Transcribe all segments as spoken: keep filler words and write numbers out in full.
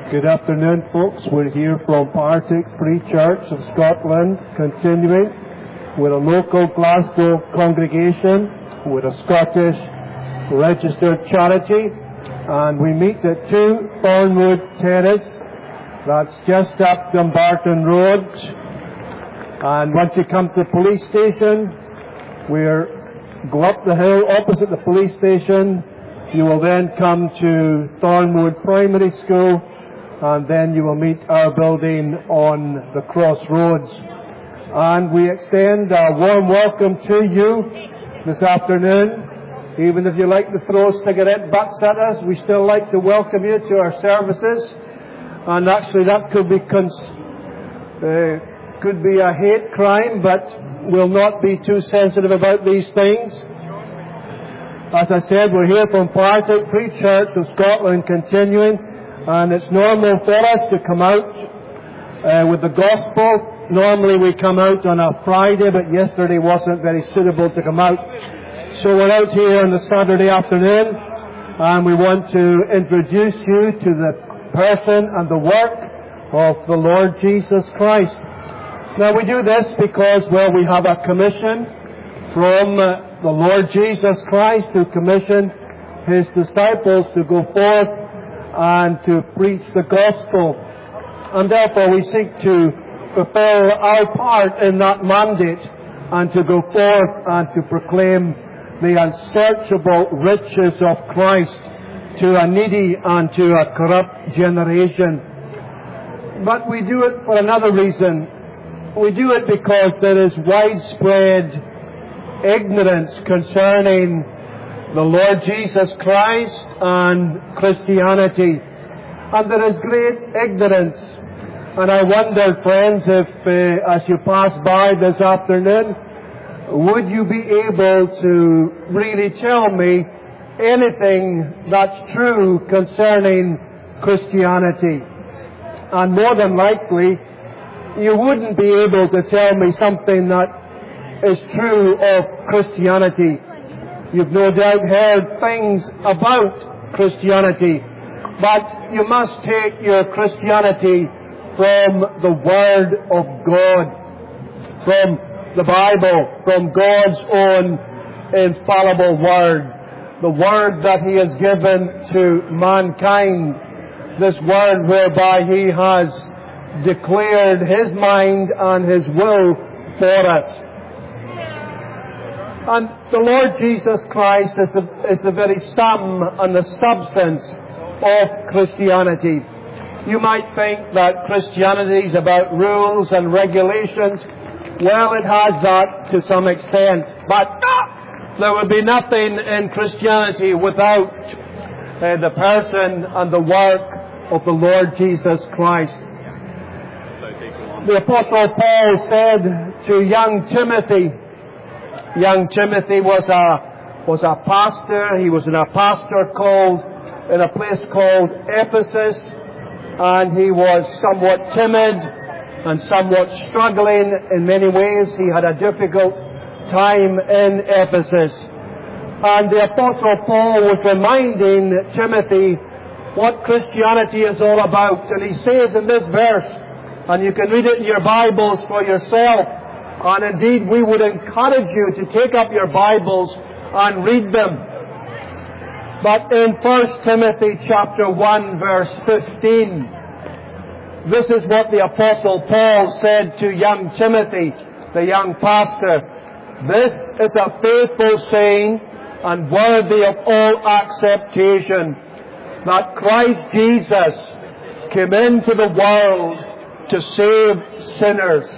Good afternoon, folks. We're here from Partick Free Church of Scotland, continuing with a local Glasgow congregation, with a Scottish registered charity, and we meet at two Thornwood Terrace. That's just up Dumbarton Road. And once you come to the police station, we're go up the hill opposite the police station. You will then come to Thornwood Primary School, and then you will meet our building on the crossroads. And we extend a warm welcome to you this afternoon. Even if you like to throw cigarette butts at us, we still like to welcome you to our services. And actually that could be cons- uh, could be a hate crime, but we'll not be too sensitive about these things. As I said, we're here from Partick Free Church of Scotland, continuing. And it's normal for us to come out uh, with the gospel. Normally we come out on a Friday, but yesterday wasn't very suitable to come out. So we're out here on the Saturday afternoon, and we want to introduce you to the person and the work of the Lord Jesus Christ. Now we do this because, well, we have a commission from uh, the Lord Jesus Christ, who commissioned His disciples to go forth and to preach the gospel. And therefore we seek to fulfill our part in that mandate and to go forth and to proclaim the unsearchable riches of Christ to a needy and to a corrupt generation. But we do it for another reason. We do it because there is widespread ignorance concerning the Lord Jesus Christ and Christianity. And there is great ignorance. And I wonder, friends, if uh, as you pass by this afternoon, would you be able to really tell me anything that's true concerning Christianity? And more than likely, you wouldn't be able to tell me something that is true of Christianity. You've no doubt heard things about Christianity, but you must take your Christianity from the Word of God, from the Bible, from God's own infallible Word, the Word that He has given to mankind, this Word whereby He has declared His mind and His will for us. And the Lord Jesus Christ is the, is the very sum and the substance of Christianity. You might think that Christianity is about rules and regulations. Well, it has that to some extent. But there would be nothing in Christianity without uh, the person and the work of the Lord Jesus Christ. The Apostle Paul said to young Timothy, Young Timothy was a was a pastor. He was in a pastor called in a place called Ephesus, and he was somewhat timid and somewhat struggling in many ways. He had a difficult time in Ephesus, and the Apostle Paul was reminding Timothy what Christianity is all about. And he says in this verse, and you can read it in your Bibles for yourself. And indeed, we would encourage you to take up your Bibles and read them. But in First Timothy chapter one, verse fifteen, this is what the Apostle Paul said to young Timothy, the young pastor. This is a faithful saying and worthy of all acceptation, that Christ Jesus came into the world to save sinners.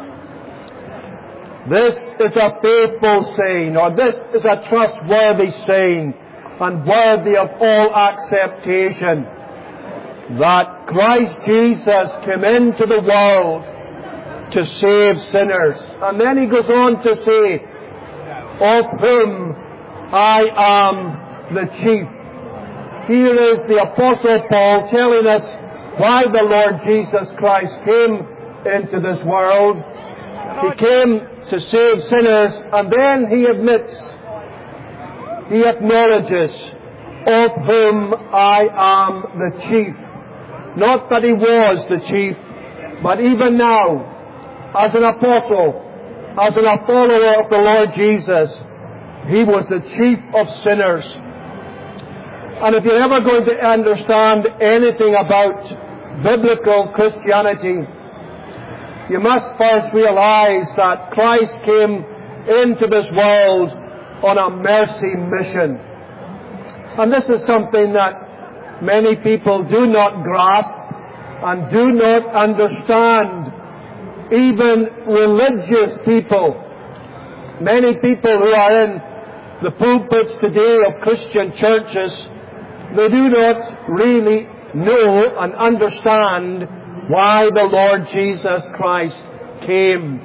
This is a faithful saying, or this is a trustworthy saying, and worthy of all acceptation, that Christ Jesus came into the world to save sinners. And then he goes on to say, of whom I am the chief. Here is the Apostle Paul telling us why the Lord Jesus Christ came into this world. He came to save sinners, and then he admits, he acknowledges, of whom I am the chief. Not that he was the chief, but even now, as an apostle, as an follower of the Lord Jesus, he was the chief of sinners. And if you're ever going to understand anything about biblical Christianity, you must first realize that Christ came into this world on a mercy mission. And this is something that many people do not grasp and do not understand. Even religious people, many people who are in the pulpits today of Christian churches, they do not really know and understand why the Lord Jesus Christ came.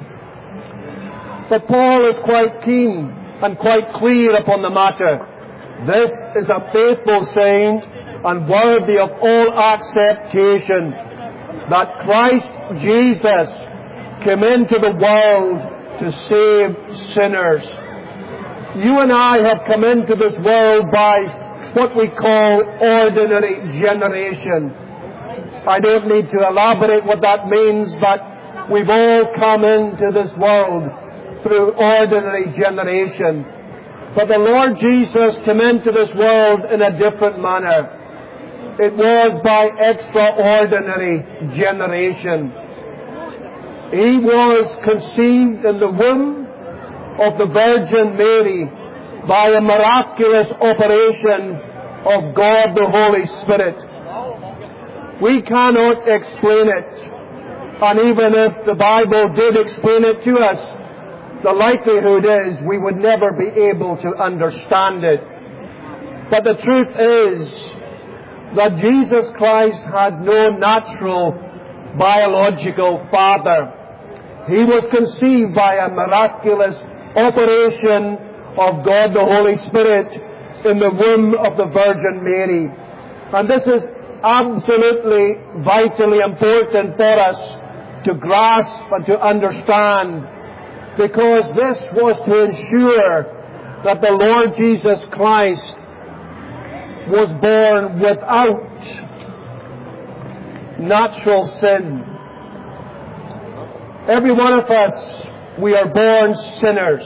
But Paul is quite keen and quite clear upon the matter. This is a faithful saying and worthy of all acceptation, that Christ Jesus came into the world to save sinners. You and I have come into this world by what we call ordinary generation. I don't need to elaborate what that means, but we've all come into this world through ordinary generation. But the Lord Jesus came into this world in a different manner. It was by extraordinary generation. He was conceived in the womb of the Virgin Mary by a miraculous operation of God the Holy Spirit. We cannot explain it. And even if the Bible did explain it to us, the likelihood is we would never be able to understand it. But the truth is that Jesus Christ had no natural biological father. He was conceived by a miraculous operation of God the Holy Spirit in the womb of the Virgin Mary. And this is absolutely vitally important for us to grasp and to understand, because this was to ensure that the Lord Jesus Christ was born without natural sin. Every one of us, we are born sinners.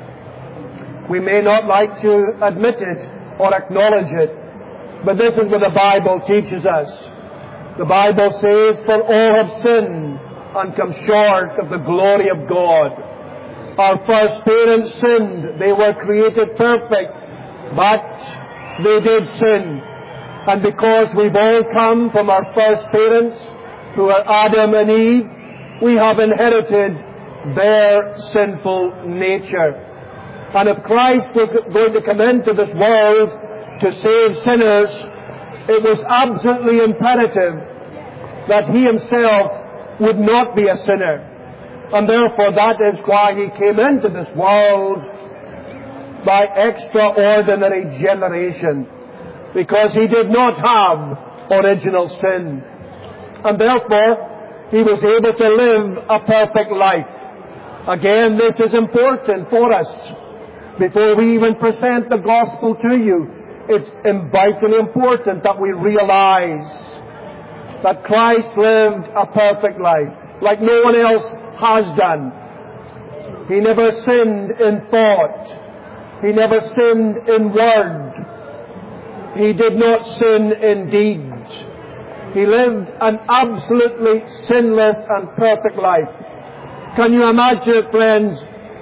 We may not like to admit it or acknowledge it, but this is what the Bible teaches us. The Bible says, "For all have sinned and come short of the glory of God." Our first parents sinned. They were created perfect, but they did sin. And because we've all come from our first parents, who are Adam and Eve, we have inherited their sinful nature. And if Christ was going to come into this world to save sinners, it was absolutely imperative that He Himself would not be a sinner. And therefore that is why He came into this world by extraordinary generation, because He did not have original sin. And therefore He was able to live a perfect life. Again, this is important for us. Before we even present the gospel to you, it's vitally important that we realize that Christ lived a perfect life, like no one else has done. He never sinned in thought. He never sinned in word. He did not sin in deed. He lived an absolutely sinless and perfect life. Can you imagine, friends?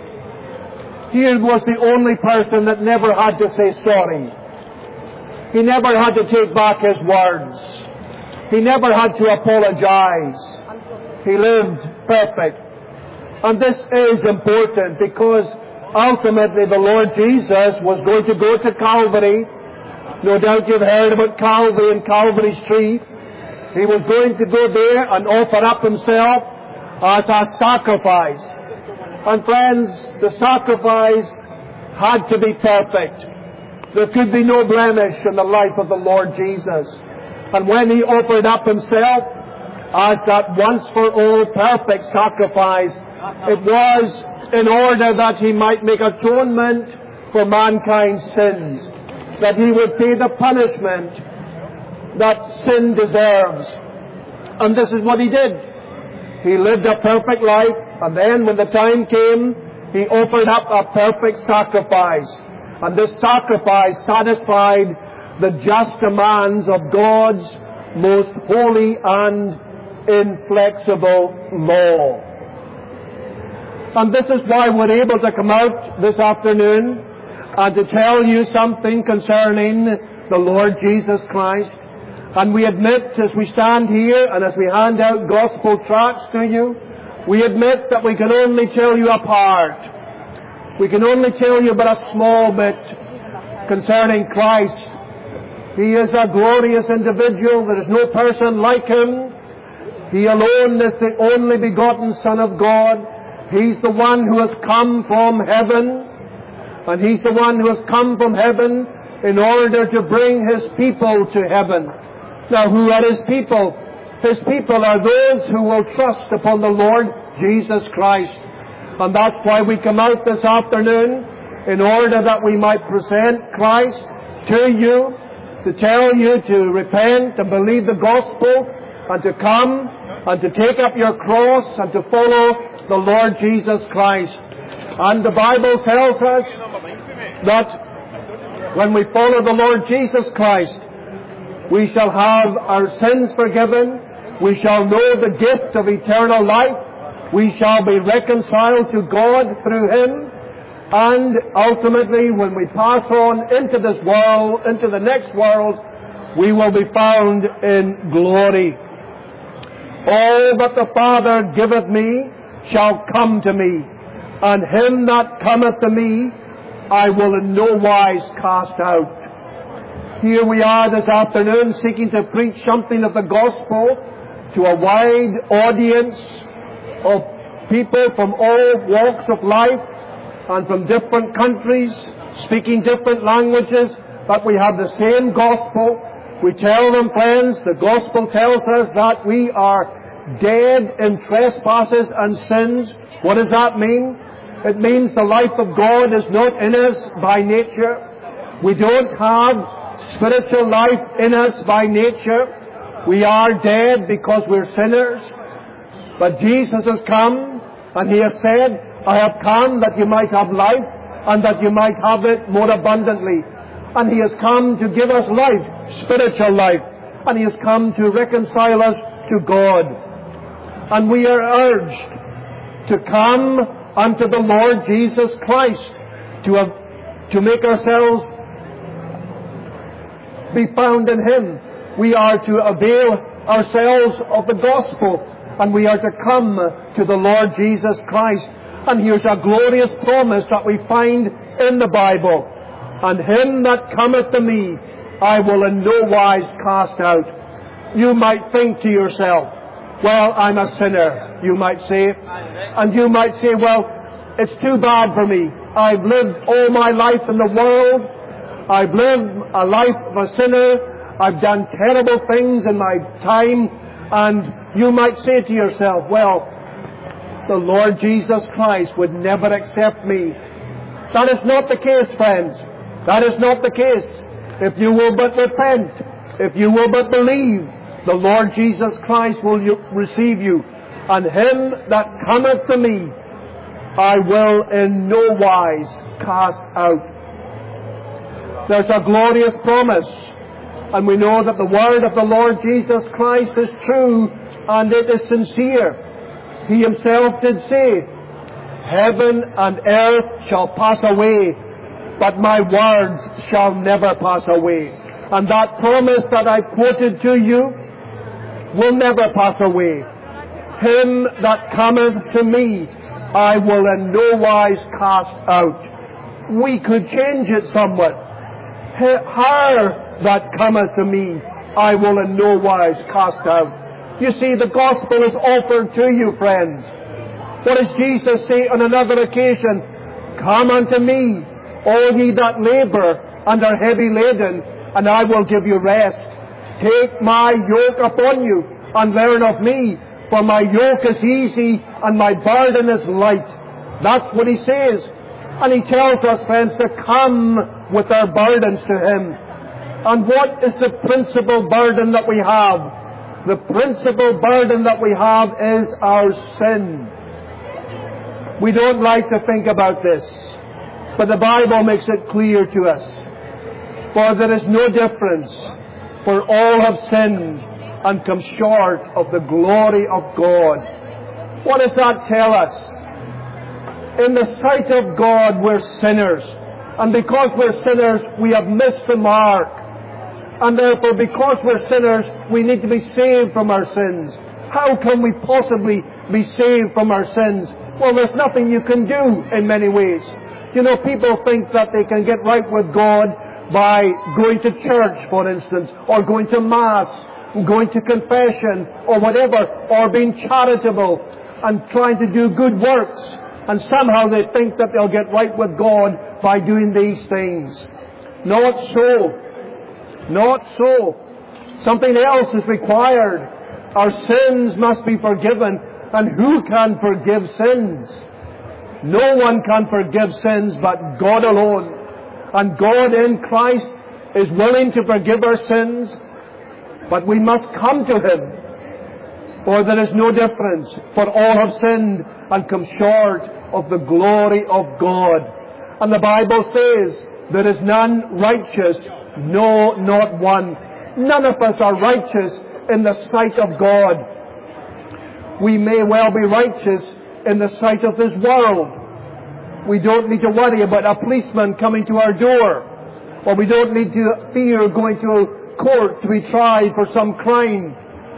Here was the only person that never had to say sorry. He never had to take back his words. He never had to apologize. He lived perfect. And this is important because ultimately the Lord Jesus was going to go to Calvary. No doubt you've heard about Calvary and Calvary Street. He was going to go there and offer up Himself as a sacrifice. And friends, the sacrifice had to be perfect. There could be no blemish in the life of the Lord Jesus. And when He offered up Himself as that once for all perfect sacrifice, it was in order that He might make atonement for mankind's sins, that He would pay the punishment that sin deserves. And this is what He did. He lived a perfect life, and then when the time came, He offered up a perfect sacrifice. And this sacrifice satisfied the just demands of God's most holy and inflexible law. And this is why we're able to come out this afternoon and to tell you something concerning the Lord Jesus Christ. And we admit, as we stand here and as we hand out gospel tracts to you, we admit that we can only tell you a part. We can only tell you but a small bit concerning Christ. He is a glorious individual. There is no person like Him. He alone is the only begotten Son of God. He's the one who has come from heaven. And He's the one who has come from heaven in order to bring His people to heaven. Now, who are His people? His people are those who will trust upon the Lord Jesus Christ. And that's why we come out this afternoon, in order that we might present Christ to you, to tell you to repent and believe the gospel, and to come and to take up your cross and to follow the Lord Jesus Christ. And the Bible tells us that when we follow the Lord Jesus Christ, we shall have our sins forgiven. We shall know the gift of eternal life. We shall be reconciled to God through Him. And ultimately, when we pass on into this world, into the next world, we will be found in glory. All that the Father giveth me shall come to me, and him that cometh to me I will in no wise cast out. Here we are this afternoon seeking to preach something of the gospel to a wide audience of people from all walks of life and from different countries, speaking different languages, but we have the same gospel. We tell them, friends, the gospel tells us that we are dead in trespasses and sins. What does that mean? It means the life of God is not in us by nature. We don't have spiritual life in us by nature. We are dead because we're sinners. But Jesus has come and He has said, I have come that you might have life and that you might have it more abundantly. And He has come to give us life, spiritual life. And He has come to reconcile us to God. And we are urged to come unto the Lord Jesus Christ, to, have, to make ourselves be found in Him. We are to avail ourselves of the gospel, and we are to come to the Lord Jesus Christ. And here's a glorious promise that we find in the Bible. And him that cometh to me, I will in no wise cast out. You might think to yourself, well, I'm a sinner, you might say. And you might say, well, it's too bad for me. I've lived all my life in the world. I've lived a life of a sinner. I've done terrible things in my time. And you might say to yourself, well, the Lord Jesus Christ would never accept me. That is not the case, friends. That is not the case. If you will but repent, if you will but believe, the Lord Jesus Christ will receive you. And him that cometh to me, I will in no wise cast out. There's a glorious promise. And we know that the word of the Lord Jesus Christ is true and it is sincere. He Himself did say, heaven and earth shall pass away, but my words shall never pass away. And that promise that I quoted to you will never pass away. Him that cometh to me, I will in no wise cast out. We could change it somewhat. Her that cometh to me, I will in no wise cast out. You see, the gospel is offered to you, friends. What does Jesus say on another occasion? Come unto me, all ye that labour and are heavy laden, and I will give you rest. Take my yoke upon you, and learn of me, for my yoke is easy, and my burden is light. That's what He says. And He tells us, friends, to come with our burdens to Him. And what is the principal burden that we have? The principal burden that we have is our sin. We don't like to think about this, but the Bible makes it clear to us. For there is no difference, for all have sinned and come short of the glory of God. What does that tell us? In the sight of God, we're sinners. And because we're sinners, we have missed the mark. And therefore, because we're sinners, we need to be saved from our sins. How can we possibly be saved from our sins? Well, there's nothing you can do in many ways. You know, people think that they can get right with God by going to church, for instance, or going to Mass, going to confession, or whatever, or being charitable and trying to do good works. And somehow they think that they'll get right with God by doing these things. Not so. Not so. Something else is required. Our sins must be forgiven. And who can forgive sins? No one can forgive sins but God alone. And God in Christ is willing to forgive our sins, but we must come to Him. For there is no difference, for all have sinned and come short of the glory of God. And the Bible says, there is none righteous, no, not one. None of us are righteous in the sight of God. We may well be righteous in the sight of this world. We don't need to worry about a policeman coming to our door. Or we don't need to fear going to court to be tried for some crime.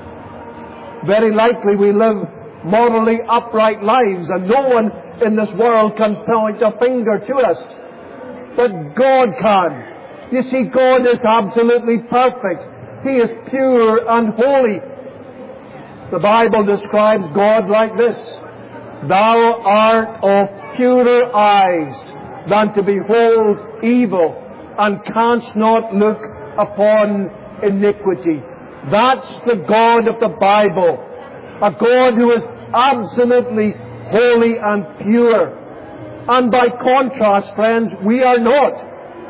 Very likely we live morally upright lives, and no one in this world can point a finger to us. But God can. You see, God is absolutely perfect. He is pure and holy. The Bible describes God like this: Thou art of purer eyes than to behold evil, and canst not look upon iniquity. That's the God of the Bible. A God who is absolutely holy and pure. And by contrast, friends, we are not.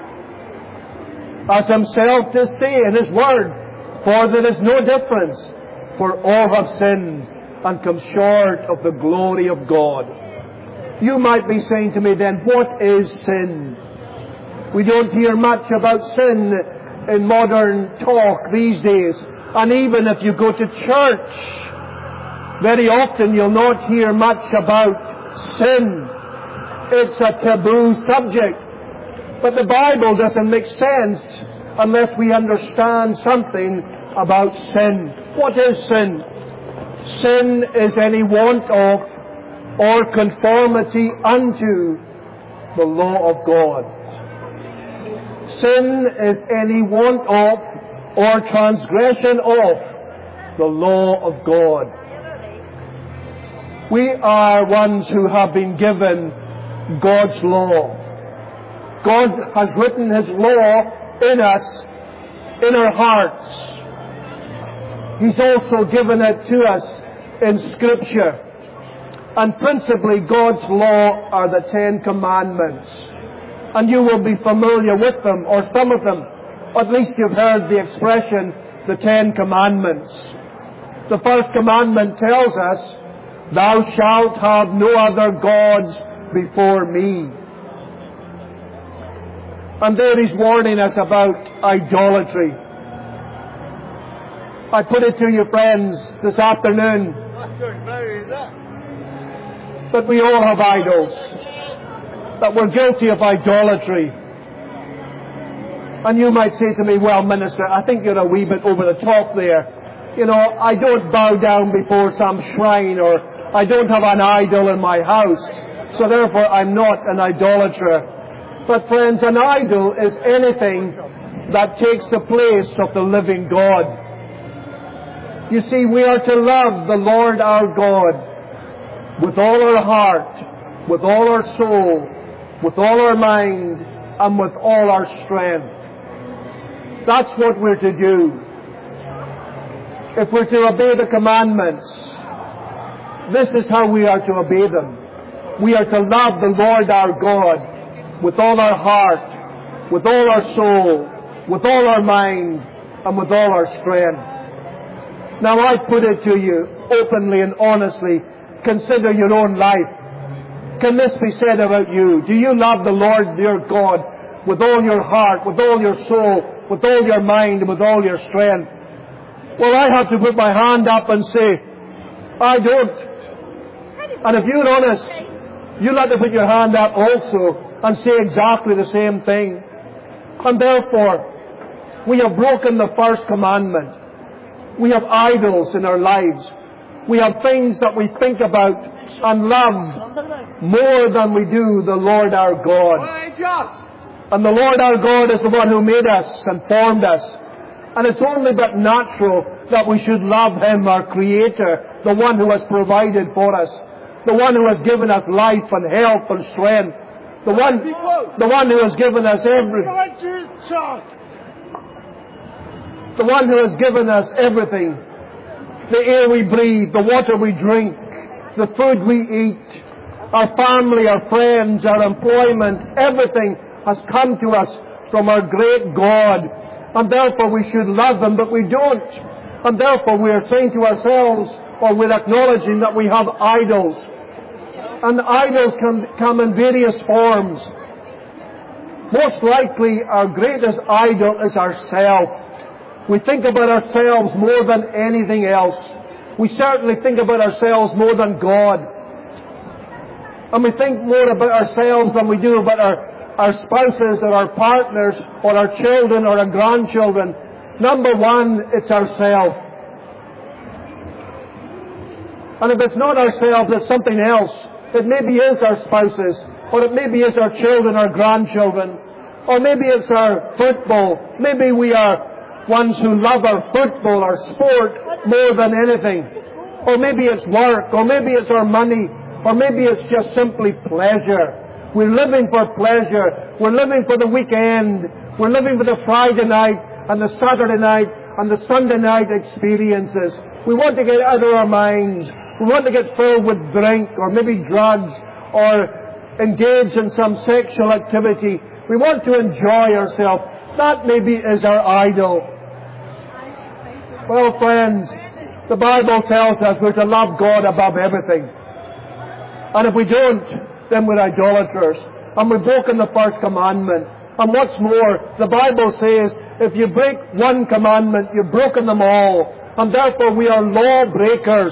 As Himself does say in His Word, for there is no difference, for all have sinned and come short of the glory of God. You might be saying to me then, what is sin? We don't hear much about sin in modern talk these days. And even if you go to church, very often you'll not hear much about sin. It's a taboo subject. But the Bible doesn't make sense unless we understand something about sin. What is sin? Sin is any want of or conformity unto the law of God. Sin is any want of or transgression of the law of God. We are ones who have been given God's law. God has written His law in us, in our hearts. He's also given it to us in Scripture. And principally, God's law are the Ten Commandments. And you will be familiar with them, or some of them. At least you've heard the expression, the Ten Commandments. The first commandment tells us, Thou shalt have no other gods before me. And there He's warning us about idolatry. I put it to you, friends, this afternoon, that we all have idols, that we're guilty of idolatry. And you might say to me, well, minister, I think you're a wee bit over the top there. You know, I don't bow down before some shrine, or I don't have an idol in my house, so therefore I'm not an idolater. But friends, an idol is anything that takes the place of the living God. You see, we are to love the Lord our God with all our heart, with all our soul, with all our mind, and with all our strength. That's what we're to do. If we're to obey the commandments, this is how we are to obey them. We are to love the Lord our God with all our heart, with all our soul, with all our mind, and with all our strength. Now I put it to you openly and honestly. Consider your own life. Can this be said about you? Do you love the Lord your God with all your heart, with all your soul, with all your mind, and with all your strength? Well, I have to put my hand up and say, I don't. And if you're honest, you'll have to put your hand up also and say exactly the same thing. And therefore, we have broken the first commandment. We have idols in our lives. We have things that we think about and love more than we do the Lord our God. And the Lord our God is the one who made us and formed us. And it's only but natural that we should love Him, our Creator, the one who has provided for us, the one who has given us life and health and strength, the one, the one who has given us everything, the one who has given us everything, the air we breathe, the water we drink, the food we eat, our family, our friends, our employment, everything has come to us from our great God. And therefore we should love Him, but we don't. And therefore we are saying to ourselves, or we're acknowledging that we have idols. And idols can come in various forms. Most likely our greatest idol is ourself. We think about ourselves more than anything else. We certainly think about ourselves more than God. And we think more about ourselves than we do about our, our spouses or our partners or our children or our grandchildren. Number one, it's ourselves. And if it's not ourselves, it's something else. It maybe is our spouses, or it maybe is our children, our grandchildren, or maybe it's our football. Maybe we are ones who love our football, our sport, more than anything. Or maybe it's work, or maybe it's our money, or maybe it's just simply pleasure. We're living for pleasure. We're living for the weekend. We're living for the Friday night, and the Saturday night, and the Sunday night experiences. We want to get out of our minds. We want to get filled with drink, or maybe drugs, or engage in some sexual activity. We want to enjoy ourselves. That maybe is our idol. Well, friends, the Bible tells us we're to love God above everything. And if we don't, then we're idolaters. And we've broken the first commandment. And what's more, the Bible says, if you break one commandment, you've broken them all. And therefore we are lawbreakers.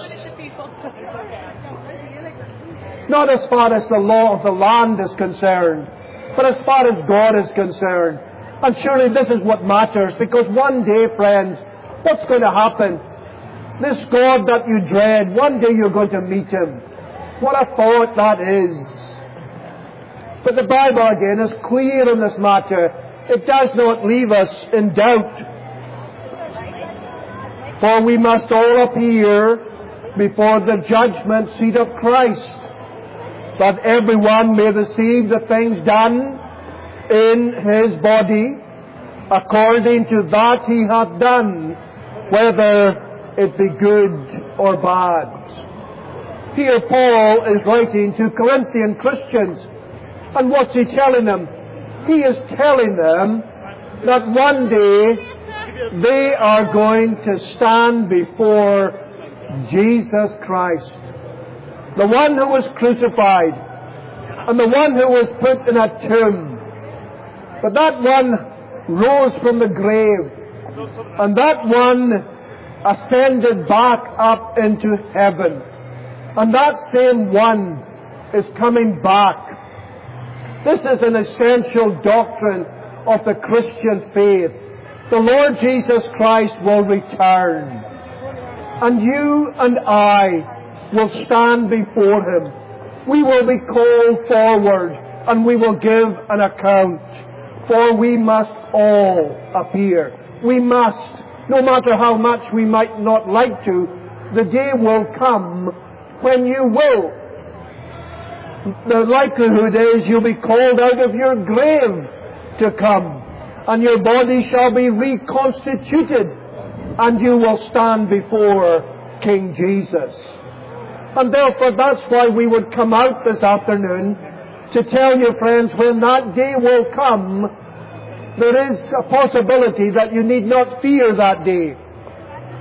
Not as far as the law of the land is concerned, but as far as God is concerned. And surely this is what matters, because one day, friends, what's going to happen? This God that you dread, one day you're going to meet Him. What a thought that is. But the Bible again is clear in this matter. It does not leave us in doubt. For we must all appear before the judgment seat of Christ, that everyone may receive the things done in his body according to that he hath done, whether it be good or bad. Here Paul is writing to Corinthian Christians, and what's he telling them? He is telling them that one day they are going to stand before Jesus Christ, the one who was crucified, and the one who was put in a tomb. But that one rose from the grave, and that one ascended back up into heaven. And that same one is coming back. This is an essential doctrine of the Christian faith. The Lord Jesus Christ will return, and you and I will stand before Him. We will be called forward, and we will give an account. For we must all appear. We must, no matter how much we might not like to. The day will come when you will. The likelihood is you'll be called out of your grave to come, and your body shall be reconstituted, and you will stand before King Jesus. And therefore that's why we would come out this afternoon to tell you, friends, when that day will come, there is a possibility that you need not fear that day.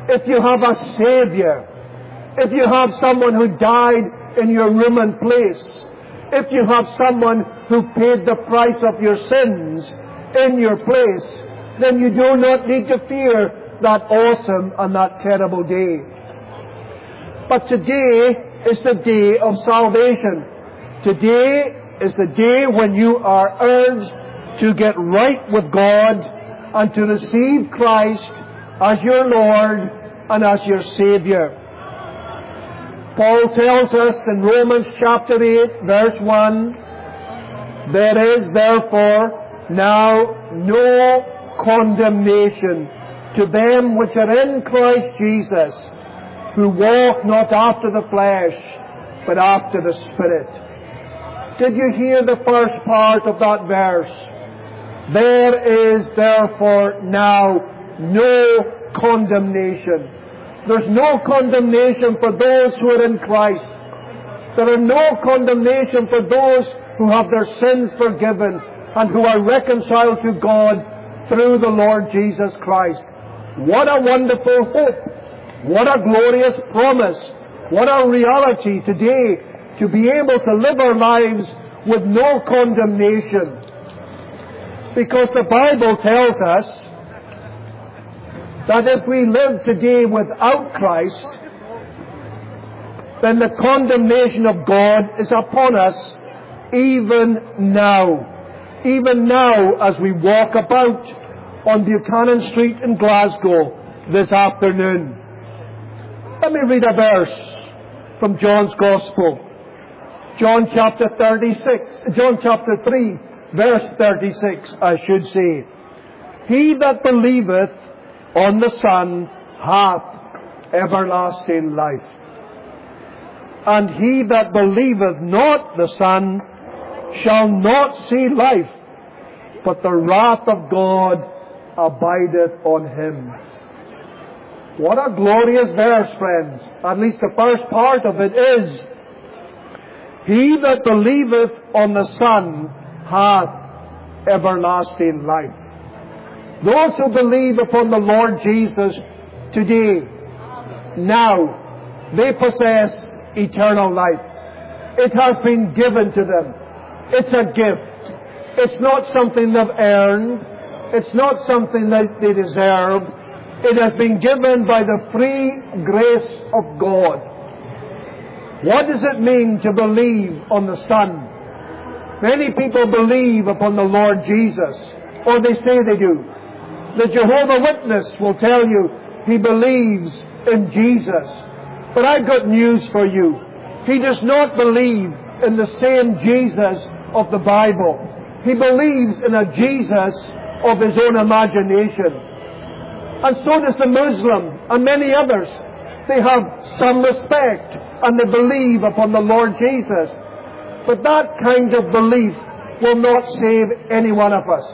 if you have a Savior, if you have someone who died in your room and place, if you have someone who paid the price of your sins in your place, then you do not need to fear that awesome and that terrible day. But today is the day of salvation. Today is the day when you are urged to get right with God and to receive Christ as your Lord and as your Savior. Paul tells us in Romans chapter eight, verse one, there is therefore now no condemnation to them which are in Christ Jesus, who walk not after the flesh, but after the Spirit. Did you hear the first part of that verse? There is therefore now no condemnation. There's no condemnation for those who are in Christ. There are no condemnation for those who have their sins forgiven and who are reconciled to God through the Lord Jesus Christ. What a wonderful hope. What a glorious promise. What a reality today to be able to live our lives with no condemnation. Because the Bible tells us that if we live today without Christ, then the condemnation of God is upon us even now. Even now as we walk about on Buchanan Street in Glasgow this afternoon. Let me read a verse from John's Gospel. John chapter thirty-six, John chapter three, verse thirty-six, I should say. He that believeth on the Son hath everlasting life. And he that believeth not the Son shall not see life, but the wrath of God abideth on him. What a glorious verse, friends. At least the first part of it is, he that believeth on the Son hath everlasting life. Those who believe upon the Lord Jesus today, now, they possess eternal life. It has been given to them. It's a gift. It's not something they've earned. It's not something that they deserve. It has been given by the free grace of God. What does it mean to believe on the Son? Many people believe upon the Lord Jesus, or they say they do. The Jehovah's Witness will tell you he believes in Jesus. But I've got news for you. He does not believe in the same Jesus of the Bible. He believes in a Jesus of his own imagination. And so does the Muslim and many others. They have some respect and they believe upon the Lord Jesus. But that kind of belief will not save any one of us.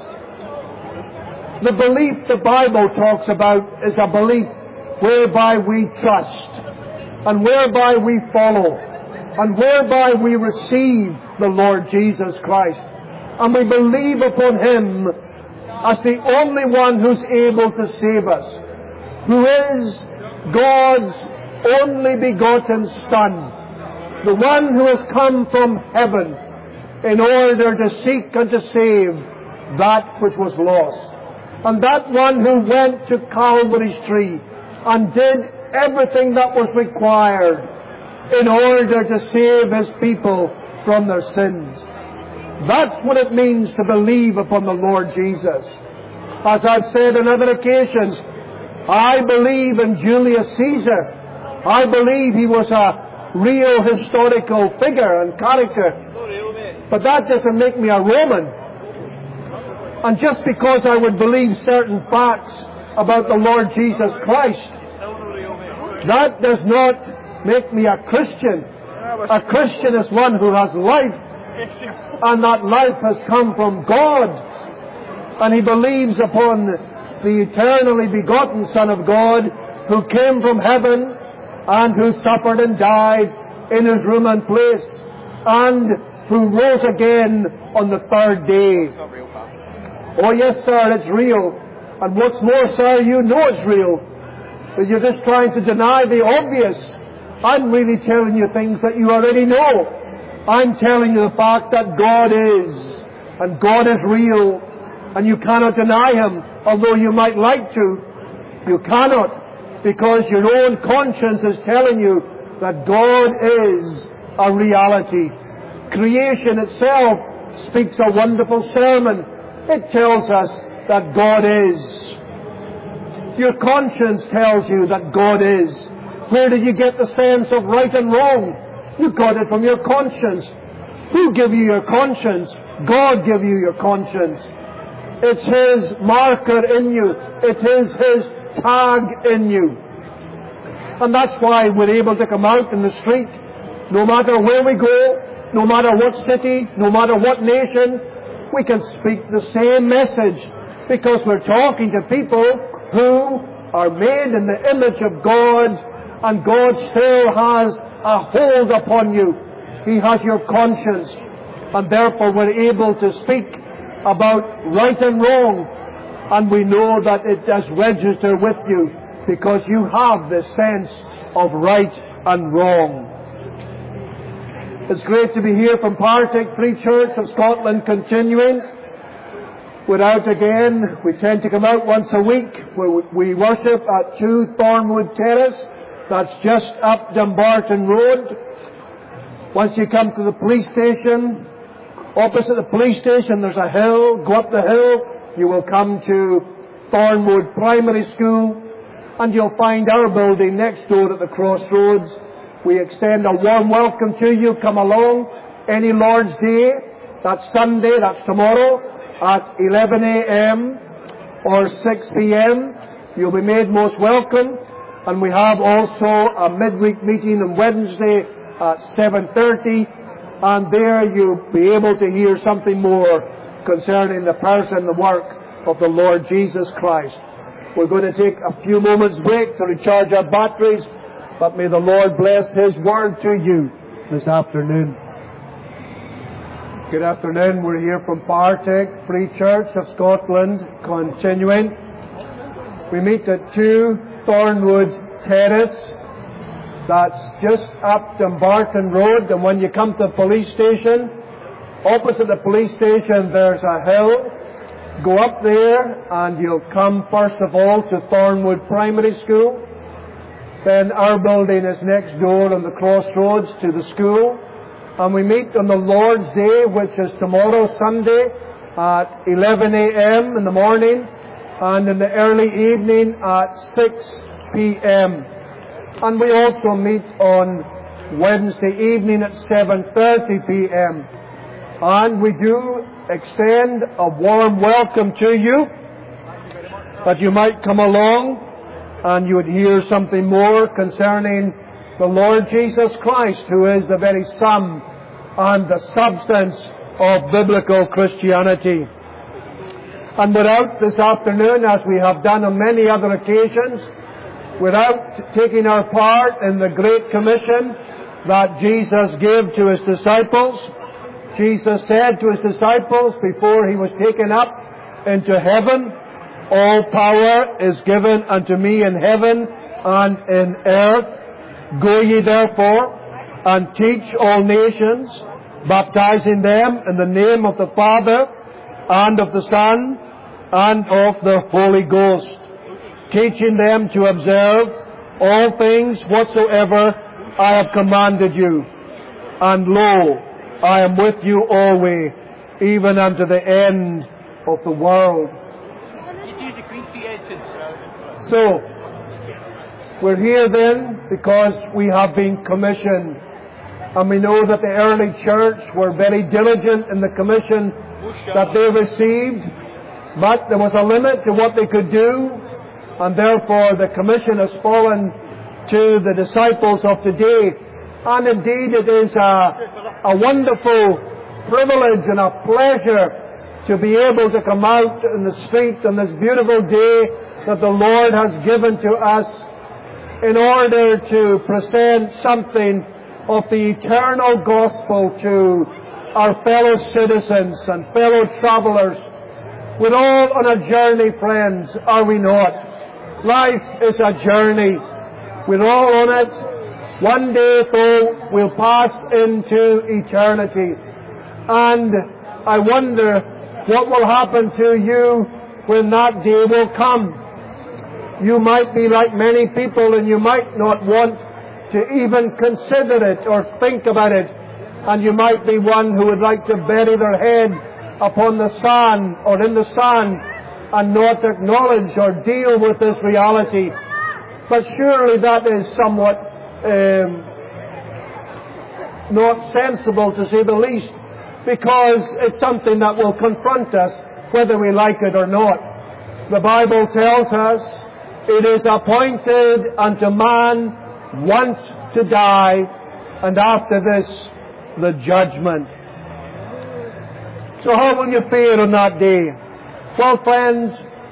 The belief the Bible talks about is a belief whereby we trust, and whereby we follow, and whereby we receive the Lord Jesus Christ. And we believe upon Him as the only one who's able to save us, who is God's only begotten Son, the one who has come from heaven in order to seek and to save that which was lost. And that one who went to Calvary's tree and did everything that was required in order to save His people from their sins. That's what it means to believe upon the Lord Jesus. As I've said on other occasions, I believe in Julius Caesar. I believe he was a real historical figure and character. But that doesn't make me a Roman. And just because I would believe certain facts about the Lord Jesus Christ, that does not make me a Christian. A Christian is one who has life, and that life has come from God. And he believes upon the eternally begotten Son of God, who came from heaven and who suffered and died in His room and place, and who rose again on the third day. Oh yes, sir, it's real. And what's more, sir, you know it's real. But you're just trying to deny the obvious. I'm really telling you things that you already know. I'm telling you the fact that God is, and God is real, and you cannot deny Him, although you might like to. You cannot, because your own conscience is telling you that God is a reality. Creation itself speaks a wonderful sermon. It tells us that God is. Your conscience tells you that God is. Where did you get the sense of right and wrong? You got it from your conscience. Who gave you your conscience? God gave you your conscience. It's His marker in you. It is His tag in you. And that's why we're able to come out in the street, no matter where we go, no matter what city, no matter what nation, we can speak the same message, because we're talking to people who are made in the image of God, and God still has a hold upon you. He has your conscience, and therefore we're able to speak about right and wrong, and we know that it does register with you, because you have the sense of right and wrong. It's great to be here from Partick Free Church of Scotland, continuing. We're out again. We tend to come out once a week. We worship at two Thornwood Terrace. That's just up Dumbarton Road. Once you come to the police station, opposite the police station there's a hill. Go up the hill, you will come to Thornwood Primary School, and you'll find our building next door at the crossroads. We extend a warm welcome to you. Come along any Lord's Day. That's Sunday, that's tomorrow, at eleven a.m. or six p.m. You'll be made most welcome. And we have also a midweek meeting on Wednesday at seven thirty. And there you'll be able to hear something more concerning the person and the work of the Lord Jesus Christ. We're going to take a few moments break to recharge our batteries, but may the Lord bless His word to you this afternoon. Good afternoon. We're here from Partick Free Church of Scotland, continuing. We meet at two Thornwood Terrace. That's just up Dumbarton Road, and when you come to the police station, opposite the police station there's a hill. Go up there and you'll come first of all to Thornwood Primary School. Then our building is next door on the crossroads to the school. And we meet on the Lord's Day, which is tomorrow, Sunday, at eleven a.m. in the morning, and in the early evening at six p.m. And we also meet on Wednesday evening at seven thirty p.m. And we do extend a warm welcome to you, that you might come along and you would hear something more concerning the Lord Jesus Christ, who is the very sum and the substance of biblical Christianity. And we're out this afternoon, as we have done on many other occasions, we're out taking our part in the Great Commission that Jesus gave to His disciples. Jesus said to His disciples before He was taken up into heaven, "All power is given unto me in heaven and in earth. Go ye therefore and teach all nations, baptizing them in the name of the Father and of the Son and of the Holy Ghost, teaching them to observe all things whatsoever I have commanded you. And lo, I am with you always, even unto the end of the world." So, we're here then because we have been commissioned. And we know that the early church were very diligent in the commission that they received. But there was a limit to what they could do. And therefore the commission has fallen to the disciples of today. And indeed it is a, a wonderful privilege and a pleasure to be able to come out in the street on this beautiful day that the Lord has given to us, in order to present something of the eternal gospel to our fellow citizens and fellow travelers. We're all on a journey, friends, are we not? Life is a journey. We're all on it. One day, though, we'll pass into eternity. And I wonder what will happen to you when that day will come. You might be like many people, and you might not want to even consider it or think about it. And you might be one who would like to bury their head upon the sand or in the sand and not acknowledge or deal with this reality. But surely that is somewhat um, not sensible, to say the least, because it's something that will confront us whether we like it or not. The Bible tells us it is appointed unto man once to die, and after this the judgment. So how will you fare on that day? Well, friends,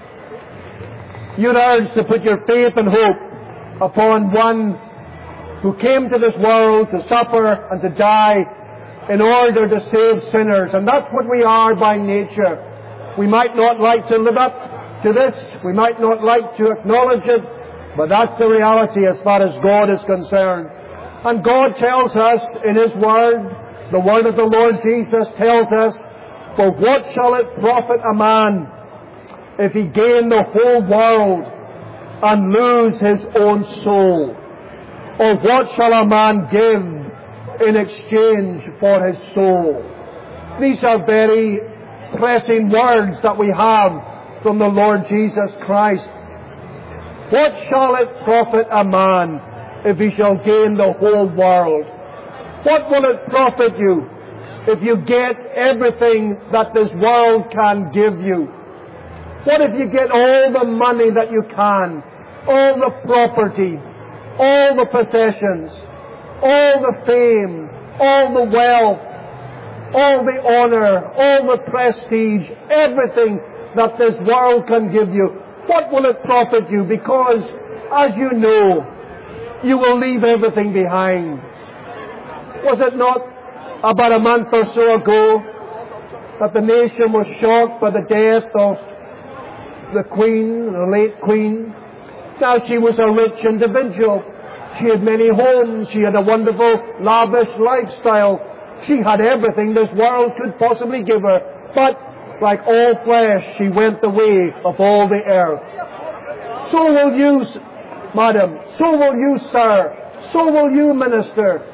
you're urged to put your faith and hope upon one who came to this world to suffer and to die in order to save sinners. And that's what we are by nature. We might not like to live up to this. We might not like to acknowledge it. But that's the reality as far as God is concerned. And God tells us in His Word, the Word of the Lord Jesus tells us, for what shall it profit a man if he gain the whole world and lose his own soul? Or what shall a man give in exchange for his soul? These are very pressing words that we have from the Lord Jesus Christ. What shall it profit a man if he shall gain the whole world? What will it profit you if you get everything that this world can give you? What if you get all the money that you can, all the property, all the possessions, all the fame, all the wealth, all the honor, all the prestige, everything that this world can give you? What will it profit you? Because, as you know, you will leave everything behind. Was it not about a month or so ago that the nation was shocked by the death of the Queen, the late Queen? Now, she was a rich individual. She had many homes. She had a wonderful, lavish lifestyle. She had everything this world could possibly give her. But, like all flesh, she went the way of all the earth. So will you, madam. So will you, sir. So will you, minister.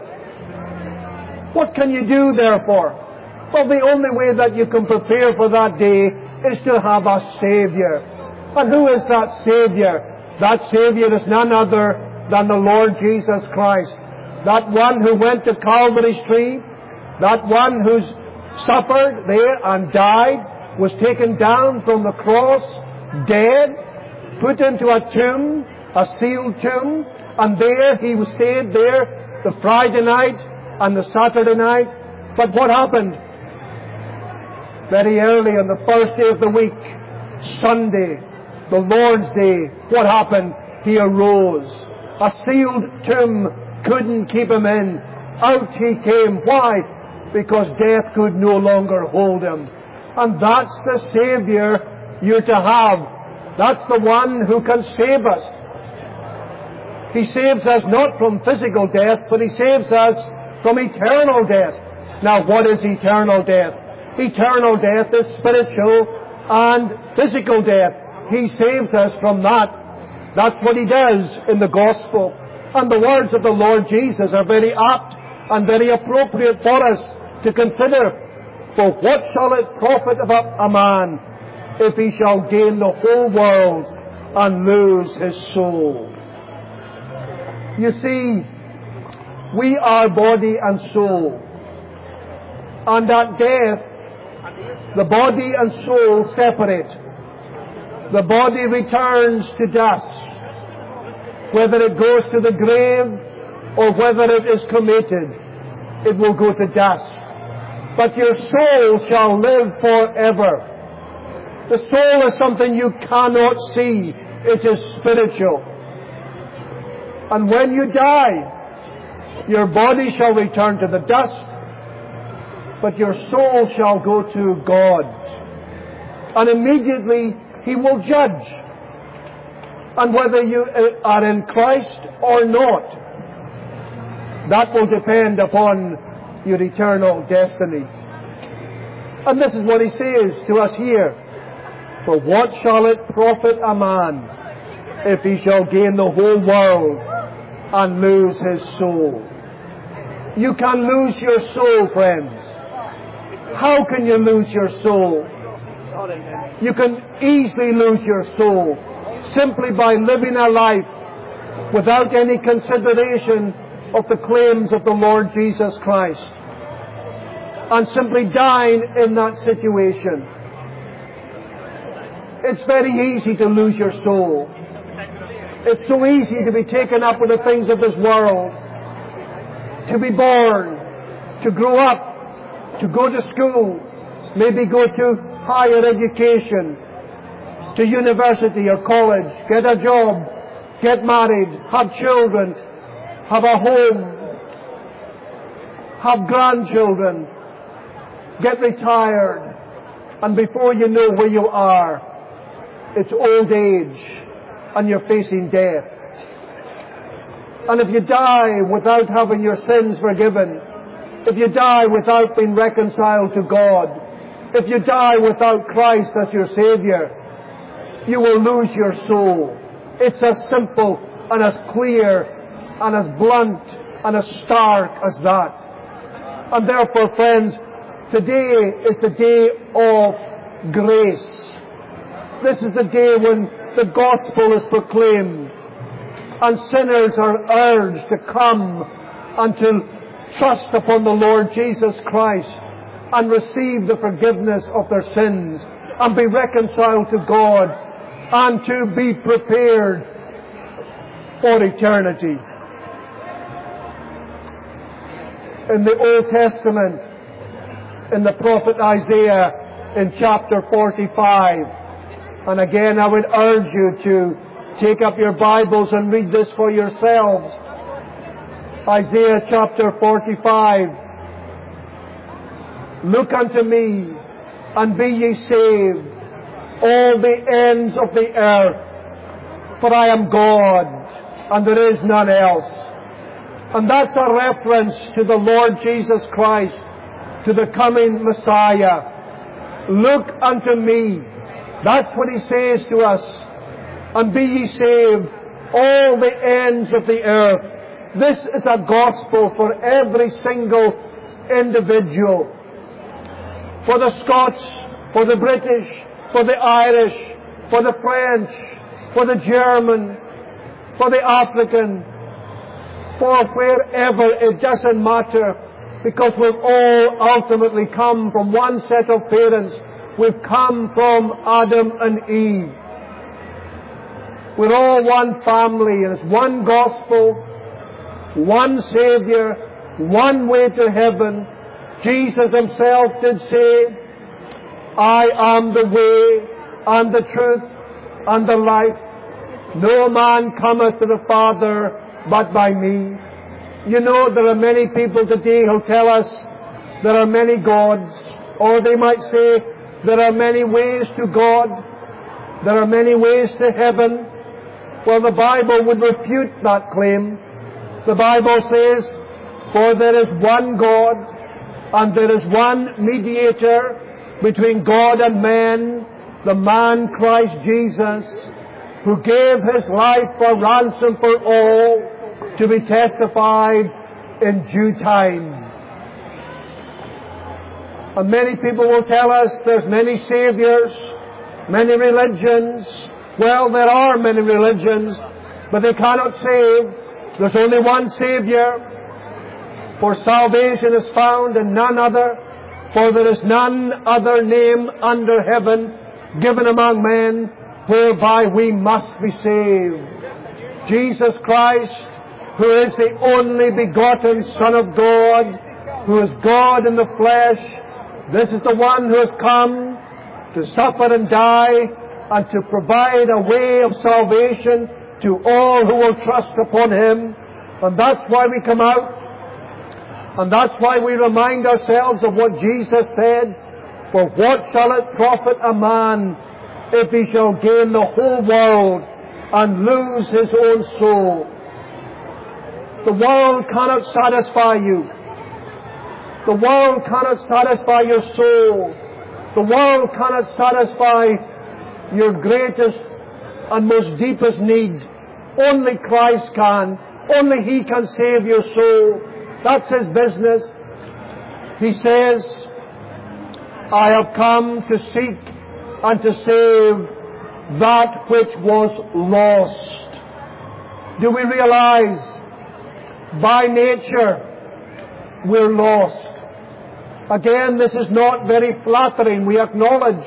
What can you do, therefore? Well, the only way that you can prepare for that day is to have a Savior. And who is that Savior? That Savior is none other than the Lord Jesus Christ. That one who went to Calvary's tree, that one who suffered there and died, was taken down from the cross, dead, put into a tomb, a sealed tomb, and there he was stayed there the Friday night and the Saturday night. But what happened? Very early on the first day of the week, Sunday, the Lord's Day, what happened? He arose. A sealed tomb couldn't keep him in. Out he came. Why? Because death could no longer hold him. And that's the Savior you're to have. That's the one who can save us. He saves us not from physical death, but He saves us from eternal death. Now, what is eternal death? Eternal death is spiritual and physical death. He saves us from that. That's what He does in the Gospel. And the words of the Lord Jesus are very apt and very appropriate for us to consider. For what shall it profit a man if he shall gain the whole world and lose his soul? You see, we are body and soul. And at death, the body and soul separate. The body returns to dust. Whether it goes to the grave or whether it is cremated, it will go to dust. But your soul shall live forever. The soul is something you cannot see. It is spiritual. And when you die, your body shall return to the dust, but your soul shall go to God. And immediately He will judge. And whether you are in Christ or not, that will depend upon your eternal destiny. And this is what he says to us here. For what shall it profit a man if he shall gain the whole world and lose his soul? You can lose your soul, friends. How can you lose your soul? You can easily lose your soul simply by living a life without any consideration of the claims of the Lord Jesus Christ, and simply dying in that situation. It's very easy to lose your soul. It's so easy to be taken up with the things of this world, to be born, to grow up, to go to school, maybe go to higher education, to university or college, get a job, get married, have children, have a home, have grandchildren, get retired, and before you know where you are, it's old age and you're facing death. And if you die without having your sins forgiven, if you die without being reconciled to God, if you die without Christ as your Savior, you will lose your soul. It's as simple and as clear and as blunt and as stark as that. And therefore, friends, today is the day of grace. This is the day when the gospel is proclaimed and sinners are urged to come and to trust upon the Lord Jesus Christ and receive the forgiveness of their sins and be reconciled to God and to be prepared for eternity. In the Old Testament, in the prophet Isaiah, in chapter forty-five, and again I would urge you to take up your Bibles and read this for yourselves. Isaiah chapter forty-five. Look unto me, and be ye saved, all the ends of the earth, for I am God, and there is none else. And that's a reference to the Lord Jesus Christ, to the coming Messiah. Look unto me. That's what he says to us. And be ye saved, all the ends of the earth. This is a gospel for every single individual. For the Scots, for the British, for the Irish, for the French, for the German, for the African, for wherever, it doesn't matter, because we've all ultimately come from one set of parents. We've come from Adam and Eve. We're all one family, and it's one gospel, one Savior, one way to heaven. Jesus himself did say, I am the way, and the truth, and the life. No man cometh to the Father but by me. You know, there are many people today who tell us there are many gods, or they might say there are many ways to God, there are many ways to heaven. Well, the Bible would refute that claim. The Bible says, for there is one God, and there is one mediator between God and man, the man Christ Jesus, who gave his life for ransom for all, to be testified in due time. And many people will tell us there's many saviors, many religions. Well, there are many religions, but they cannot save. There's only one Savior. For salvation is found in none other, for there is none other name under heaven given among men whereby we must be saved. Jesus Christ, who is the only begotten Son of God, who is God in the flesh, this is the one who has come to suffer and die and to provide a way of salvation to all who will trust upon Him. And that's why we come out. And that's why we remind ourselves of what Jesus said. For what shall it profit a man if he shall gain the whole world and lose his own soul. The world cannot satisfy you. The world cannot satisfy your soul. The world cannot satisfy your greatest and most deepest need. Only Christ can. Only He can save your soul. That's His business. He says, I have come to seek and to save that which was lost. Do we realize by nature we're lost? Again, this is not very flattering. We acknowledge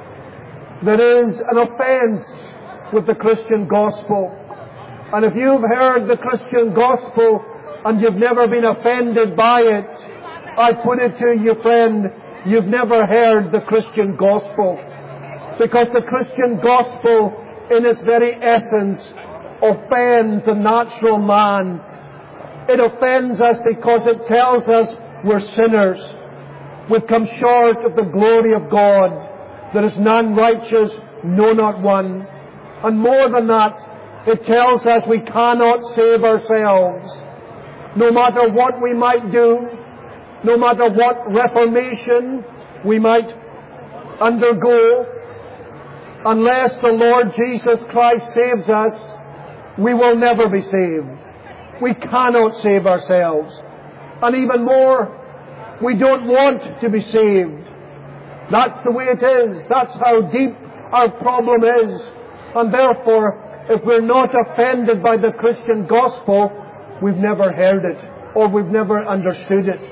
there is an offense with the Christian gospel. And if you've heard the Christian gospel and you've never been offended by it, I put it to you, friend, you've never heard the Christian gospel. Because the Christian gospel, in its very essence, offends the natural man. It offends us because it tells us we're sinners. We've come short of the glory of God. There is none righteous, no, not one. And more than that, it tells us we cannot save ourselves. No matter what we might do, no matter what reformation we might undergo, unless the Lord Jesus Christ saves us, we will never be saved. We cannot save ourselves. And even more, we don't want to be saved. That's the way it is. That's how deep our problem is. And therefore, if we're not offended by the Christian gospel, we've never heard it, or we've never understood it.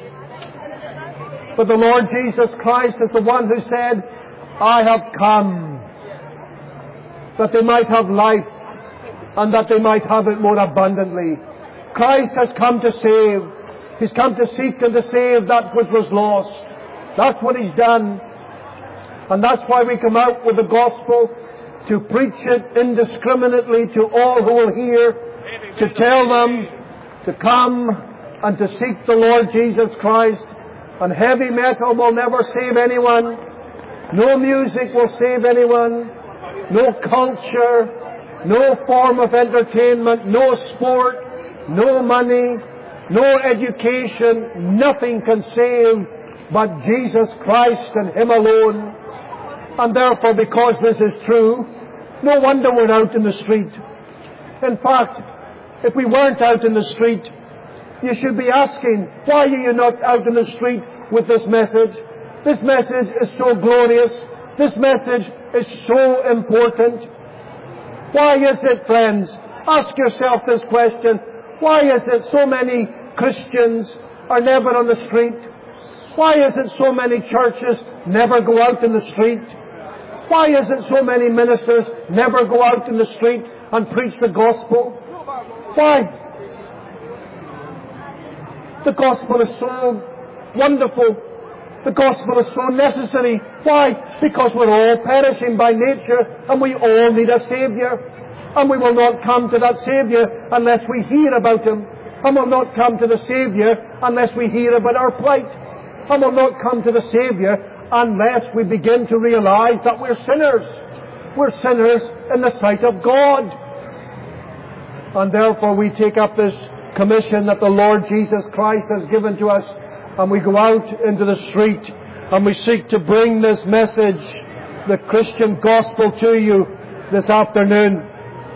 But the Lord Jesus Christ is the one who said, I have come that they might have life, and that they might have it more abundantly. Christ has come to save. He's come to seek and to save that which was lost. That's what He's done. And that's why we come out with the gospel, to preach it indiscriminately to all who will hear, to tell them to come and to seek the Lord Jesus Christ. And heavy metal will never save anyone. No music will save anyone. No culture, no form of entertainment, no sport, no money, no education. Nothing can save but Jesus Christ and Him alone. And therefore, because this is true, no wonder we're out in the street. In fact, if we weren't out in the street, you should be asking, why are you not out in the street with this message? This message is so glorious. This message is so important. Why is it, friends? Ask yourself this question. Why is it so many Christians are never on the street? Why is it so many churches never go out in the street? Why is it so many ministers never go out in the street and preach the gospel? Why? The gospel is so wonderful. The gospel is so necessary. Why? Because we're all perishing by nature and we all need a Saviour. And we will not come to that Saviour unless we hear about Him. And we'll not come to the Saviour unless we hear about our plight. And we'll not come to the Saviour unless we begin to realize that we're sinners. We're sinners in the sight of God. And therefore we take up this commission that the Lord Jesus Christ has given to us, and we go out into the street and we seek to bring this message, the Christian gospel, to you this afternoon.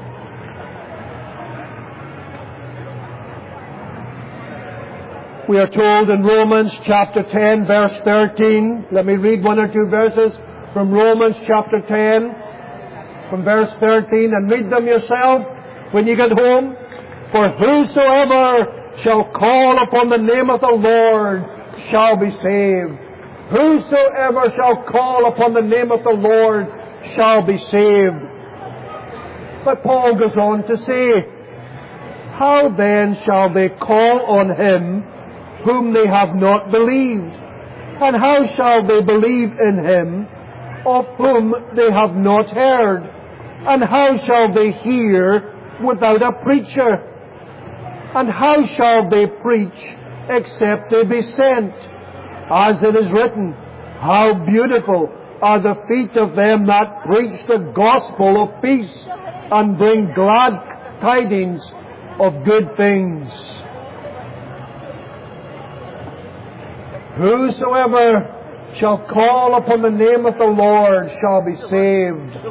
We are told in Romans chapter ten, verse thirteen. Let me read one or two verses from Romans chapter ten, from verse thirteen, and read them yourself when you get home. For whosoever shall call upon the name of the Lord shall be saved. Whosoever shall call upon the name of the Lord shall be saved. But Paul goes on to say, how then shall they call on Him whom they have not believed? And how shall they believe in Him of whom they have not heard? And how shall they hear without a preacher? And how shall they preach except they be sent? As it is written, how beautiful are the feet of them that preach the gospel of peace and bring glad tidings of good things. Whosoever shall call upon the name of the Lord shall be saved.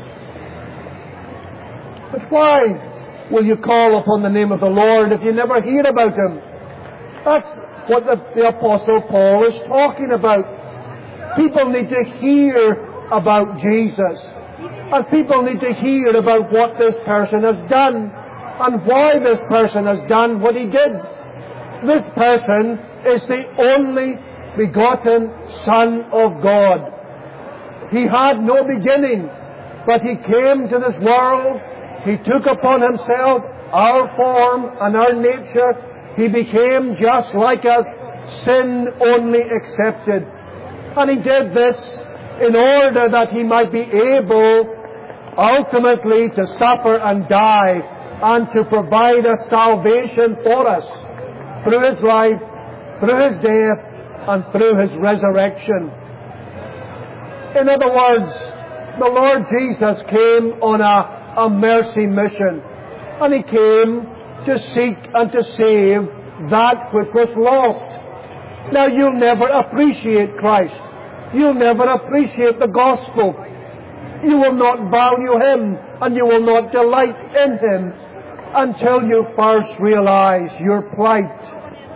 But why will you call upon the name of the Lord if you never hear about Him? That's what the, the Apostle Paul is talking about. People need to hear about Jesus. And people need to hear about what this person has done and why this person has done what he did. This person is the only begotten Son of God. He had no beginning, but He came to this world. He took upon Himself our form and our nature. He became just like us, sin only accepted. And He did this in order that He might be able ultimately to suffer and die and to provide a salvation for us through His life, through His death, and through His resurrection. In other words, the Lord Jesus came on a, a mercy mission, and He came to seek and to save that which was lost. Now, you'll never appreciate Christ. You'll never appreciate the gospel. You will not value Him, and you will not delight in Him until you first realize your plight.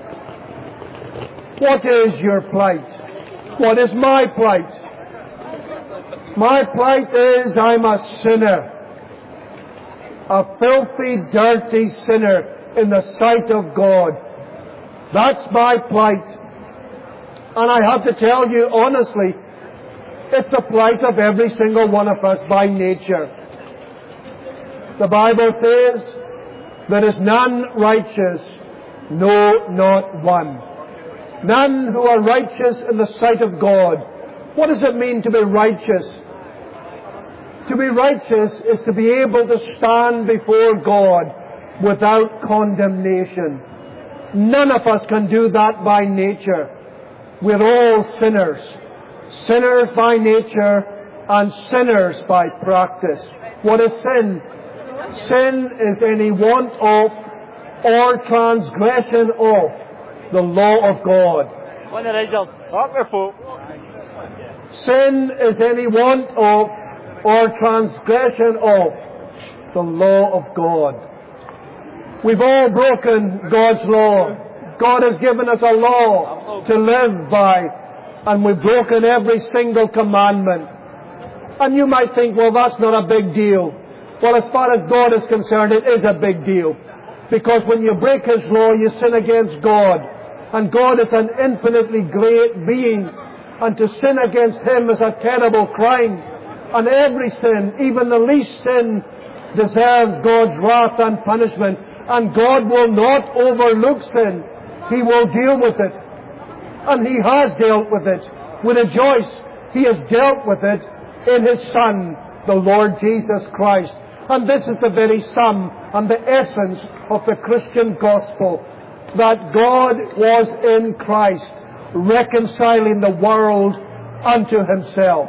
What is your plight? What is my plight? My plight is I'm a sinner. A filthy, dirty sinner in the sight of God. That's my plight. And I have to tell you honestly, it's the plight of every single one of us by nature. The Bible says, there is none righteous, no, not one. None who are righteous in the sight of God. What does it mean to be righteous? To be righteous is to be able to stand before God without condemnation. None of us can do that by nature. We're all sinners. Sinners by nature and sinners by practice. What is sin? Sin is any want of or transgression of the law of God. Sin is any want of or transgression of the law of God. We've all broken God's law. God has given us a law to live by, and we've broken every single commandment. And you might think, well, that's not a big deal. Well, as far as God is concerned, it is a big deal. Because when you break His law, you sin against God. And God is an infinitely great being. And to sin against Him is a terrible crime. And every sin, even the least sin, deserves God's wrath and punishment. And God will not overlook sin. He will deal with it. And He has dealt with it. We rejoice. He has dealt with it in His Son, the Lord Jesus Christ. And this is the very sum and the essence of the Christian gospel. That God was in Christ, reconciling the world unto Himself.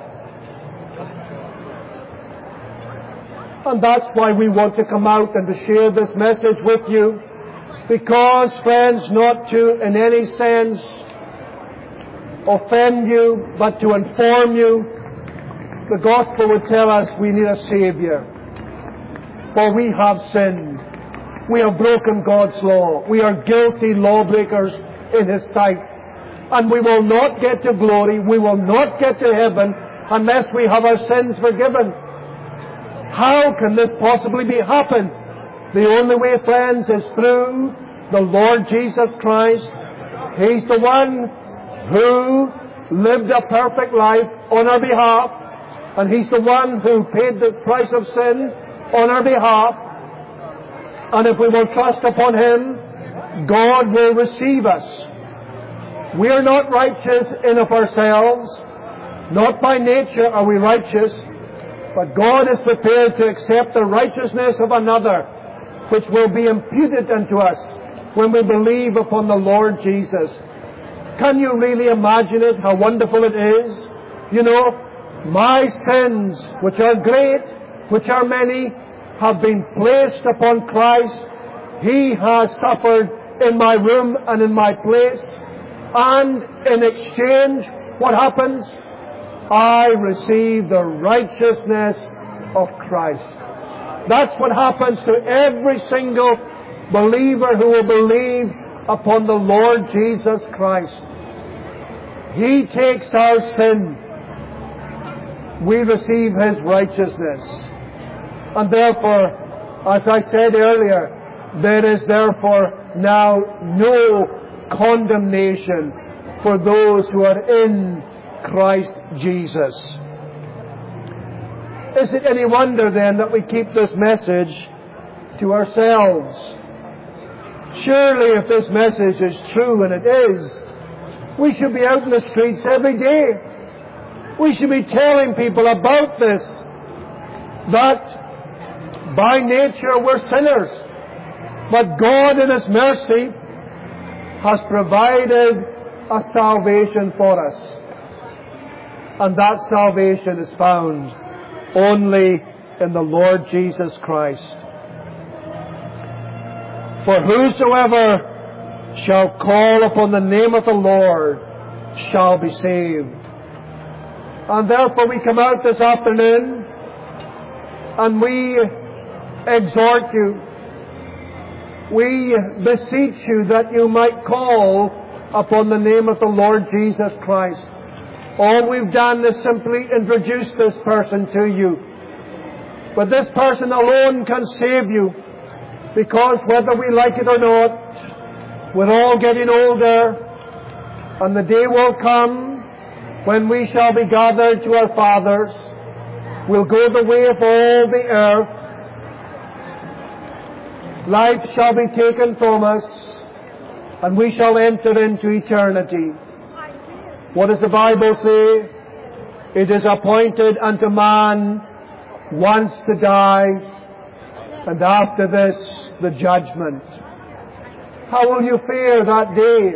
And that's why we want to come out and to share this message with you. Because, friends, not to in any sense offend you, but to inform you, the gospel would tell us we need a Savior. For we have sinned. We have broken God's law. We are guilty lawbreakers in His sight. And we will not get to glory, we will not get to heaven unless we have our sins forgiven. How can this possibly be happen? The only way, friends, is through the Lord Jesus Christ. He's the one who lived a perfect life on our behalf. And He's the one who paid the price of sin on our behalf. And if we will trust upon Him, God will receive us. We are not righteous in of ourselves. Not by nature are we righteous. But God is prepared to accept the righteousness of another, which will be imputed unto us when we believe upon the Lord Jesus. Can you really imagine it, how wonderful it is? You know, my sins, which are great, which are many, have been placed upon Christ. He has suffered in my room and in my place. And in exchange, what happens? I receive the righteousness of Christ. That's what happens to every single believer who will believe upon the Lord Jesus Christ. He takes our sin. We receive His righteousness. And therefore, as I said earlier, there is therefore now no condemnation for those who are in Christ Jesus. Is it any wonder then that we keep this message to ourselves? Surely if this message is true, and it is, we should be out in the streets every day. We should be telling people about this, that by nature we're sinners, but God in His mercy has provided a salvation for us. And that salvation is found only in the Lord Jesus Christ. For whosoever shall call upon the name of the Lord shall be saved. And therefore we come out this afternoon and we exhort you, we beseech you that you might call upon the name of the Lord Jesus Christ. All we've done is simply introduce this person to you. But this person alone can save you, because whether we like it or not, we're all getting older, and the day will come when we shall be gathered to our fathers. We'll go the way of all the earth. Life shall be taken from us, and we shall enter into eternity. What does the Bible say? It is appointed unto man once to die, and after this the judgment. How will you fare that day?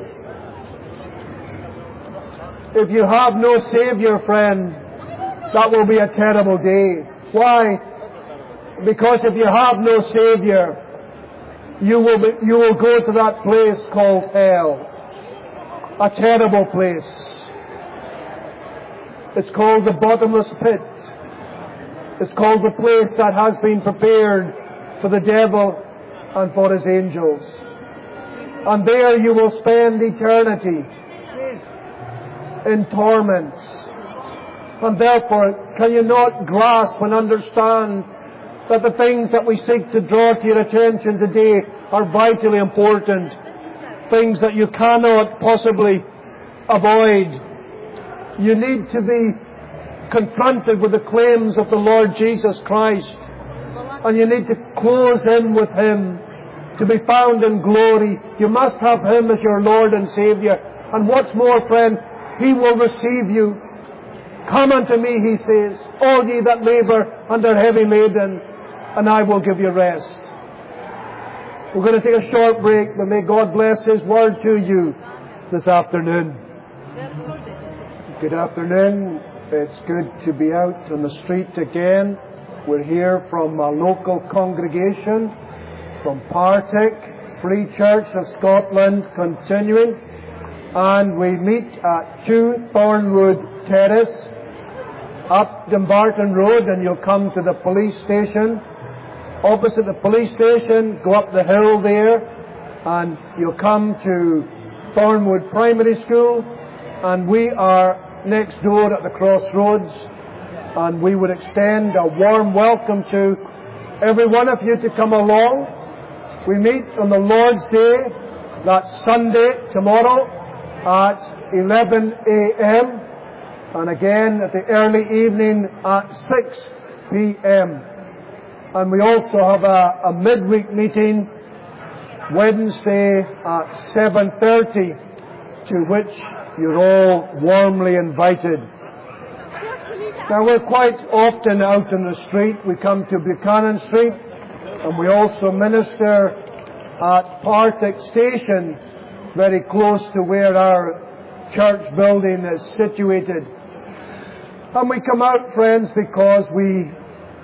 If you have no Savior, friend, that will be a terrible day. Why? Because if you have no Savior, you will be, you will go to that place called hell. A terrible place. It's called the bottomless pit. It's called the place that has been prepared for the devil and for his angels. And there you will spend eternity in torments. And therefore, can you not grasp and understand that the things that we seek to draw to your attention today are vitally important? Things that you cannot possibly avoid. You need to be confronted with the claims of the Lord Jesus Christ. And you need to close in with Him to be found in glory. You must have Him as your Lord and Savior. And what's more, friend, He will receive you. Come unto me, He says, all ye that labour and are heavy laden, and I will give you rest. We're going to take a short break, but may God bless His word to you this afternoon. Good afternoon. It's good to be out on the street again. We're here from a local congregation from Partick, Free Church of Scotland, continuing. And we meet at two Thornwood Terrace, up Dumbarton Road, and you'll come to the police station. Opposite the police station, go up the hill there, and you'll come to Thornwood Primary School, and we are next door at the crossroads, and we would extend a warm welcome to every one of you to come along. We meet on the Lord's Day, that's Sunday, tomorrow, at eleven a.m. and again at the early evening at six p.m. And we also have a, a midweek meeting Wednesday at seven thirty, to which you're all warmly invited. Now, we're quite often out in the street. We come to Buchanan Street, and we also minister at Partick Station, very close to where our church building is situated. And we come out, friends, because we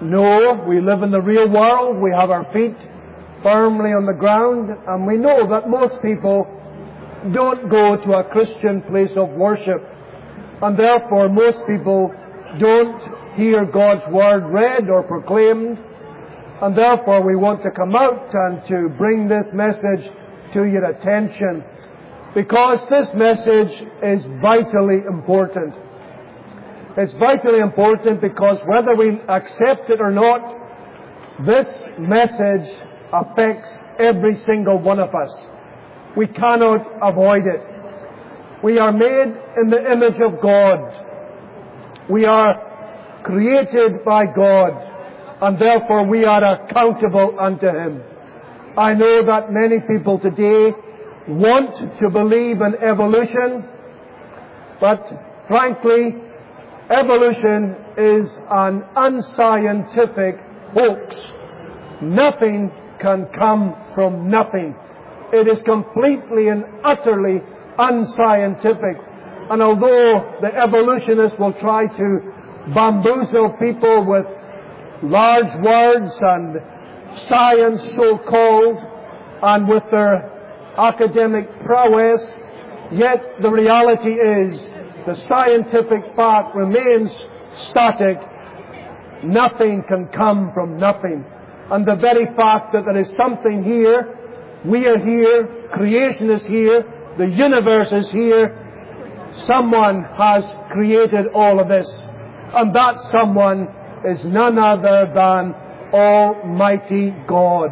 No, we live in the real world. We have our feet firmly on the ground, and we know that most people don't go to a Christian place of worship, and therefore most people don't hear God's Word read or proclaimed, and therefore we want to come out and to bring this message to your attention, because this message is vitally important. It's vitally important because whether we accept it or not, this message affects every single one of us. We cannot avoid it. We are made in the image of God. We are created by God, and therefore we are accountable unto Him. I know that many people today want to believe in evolution, but frankly, evolution is an unscientific hoax. Nothing can come from nothing. It is completely and utterly unscientific. And although the evolutionists will try to bamboozle people with large words and science so-called, and with their academic prowess, yet the reality is the scientific fact remains static. Nothing can come from nothing. And the very fact that there is something here, we are here, creation is here, the universe is here, someone has created all of this. And that someone is none other than Almighty God.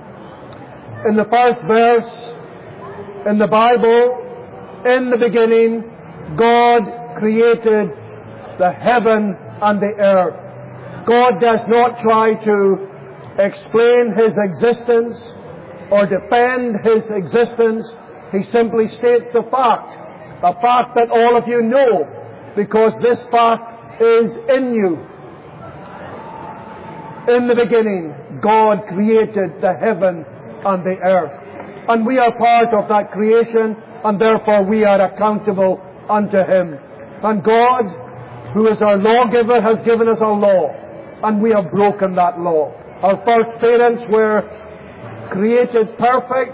In the first verse in the Bible, in the beginning, God created the heaven and the earth. God does not try to explain His existence or defend His existence. He simply states the fact, a fact that all of you know, because this fact is in you. In the beginning, God created the heaven and the earth. And we are part of that creation, and therefore we are accountable unto Him. And God, who is our lawgiver, has given us a law, and we have broken that law. Our first parents were created perfect.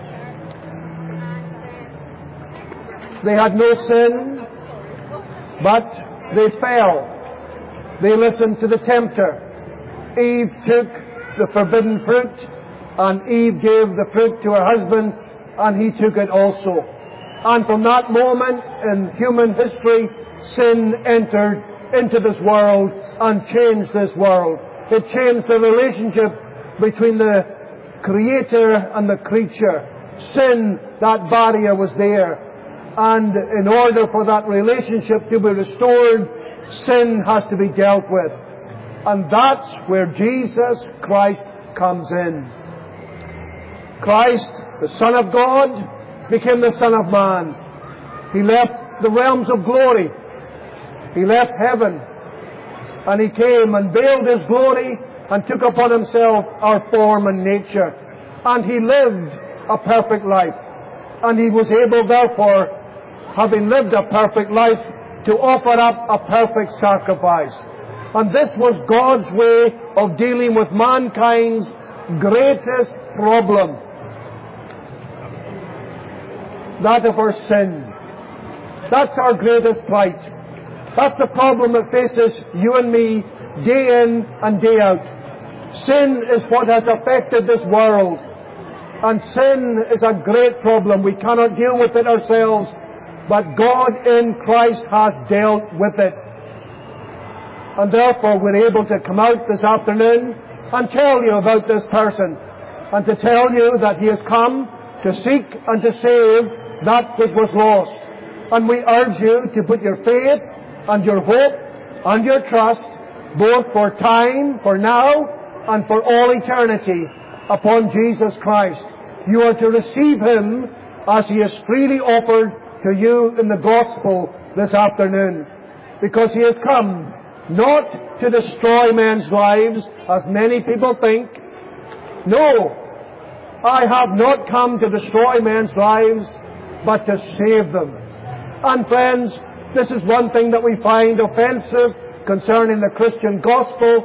They had no sin, but they fell. They listened to the tempter. Eve took the forbidden fruit, and Eve gave the fruit to her husband, and he took it also. And from that moment in human history, sin entered into this world and changed this world. It changed the relationship between the Creator and the creature. Sin, that barrier was there. And in order for that relationship to be restored, sin has to be dealt with. And that's where Jesus Christ comes in. Christ, the Son of God, became the Son of Man. He left the realms of glory. He left heaven. And He came and veiled His glory and took upon Himself our form and nature. And He lived a perfect life. And He was able, therefore, having lived a perfect life, to offer up a perfect sacrifice. And this was God's way of dealing with mankind's greatest problem, that of our sin. That's our greatest plight. That's the problem that faces you and me day in and day out. Sin is what has affected this world. And sin is a great problem. We cannot deal with it ourselves, but God in Christ has dealt with it. And therefore we're able to come out this afternoon and tell you about this person, and to tell you that He has come to seek and to save that which was lost. And we urge you to put your faith and your hope and your trust, both for time, for now, and for all eternity, upon Jesus Christ. You are to receive Him as He is freely offered to you in the gospel this afternoon, because He has come not to destroy men's lives, as many people think. No, I have not come to destroy men's lives, but to save them. And friends, this is one thing that we find offensive concerning the Christian gospel,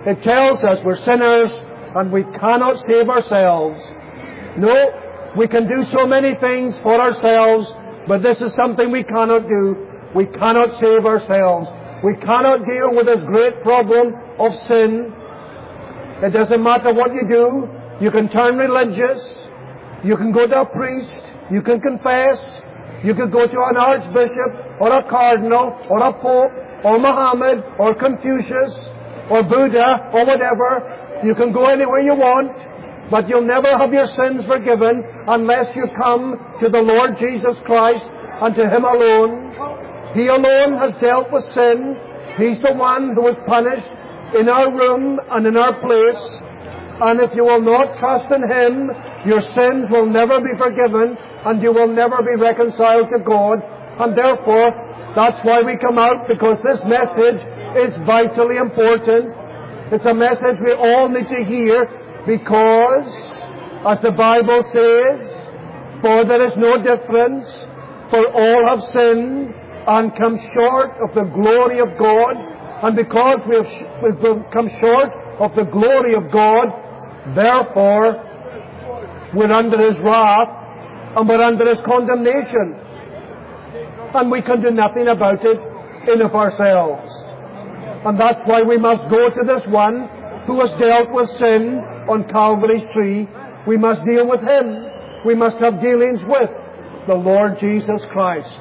It tells us we're sinners and we cannot save ourselves. No, we can do so many things for ourselves, but this is something we cannot do. We cannot save ourselves. We cannot deal with this great problem of sin. It doesn't matter what you do. You can turn religious. You can go to a priest. You can confess. You could go to an archbishop or a cardinal or a pope or Muhammad or Confucius or Buddha or whatever. You can go anywhere you want, but you'll never have your sins forgiven unless you come to the Lord Jesus Christ and to Him alone. He alone has dealt with sin. He's the one who was punished in our room and in our place. And if you will not trust in Him, your sins will never be forgiven and you will never be reconciled to God. And therefore, that's why we come out, because this message is vitally important. It's a message we all need to hear, because, as the Bible says, for there is no difference, for all have sinned and come short of the glory of God. And because we have sh- we've come short of the glory of God, therefore, we're under His wrath and we're under His condemnation. And we can do nothing about it in of ourselves. And that's why we must go to this one who has dealt with sin on Calvary's tree. We must deal with Him. We must have dealings with the Lord Jesus Christ.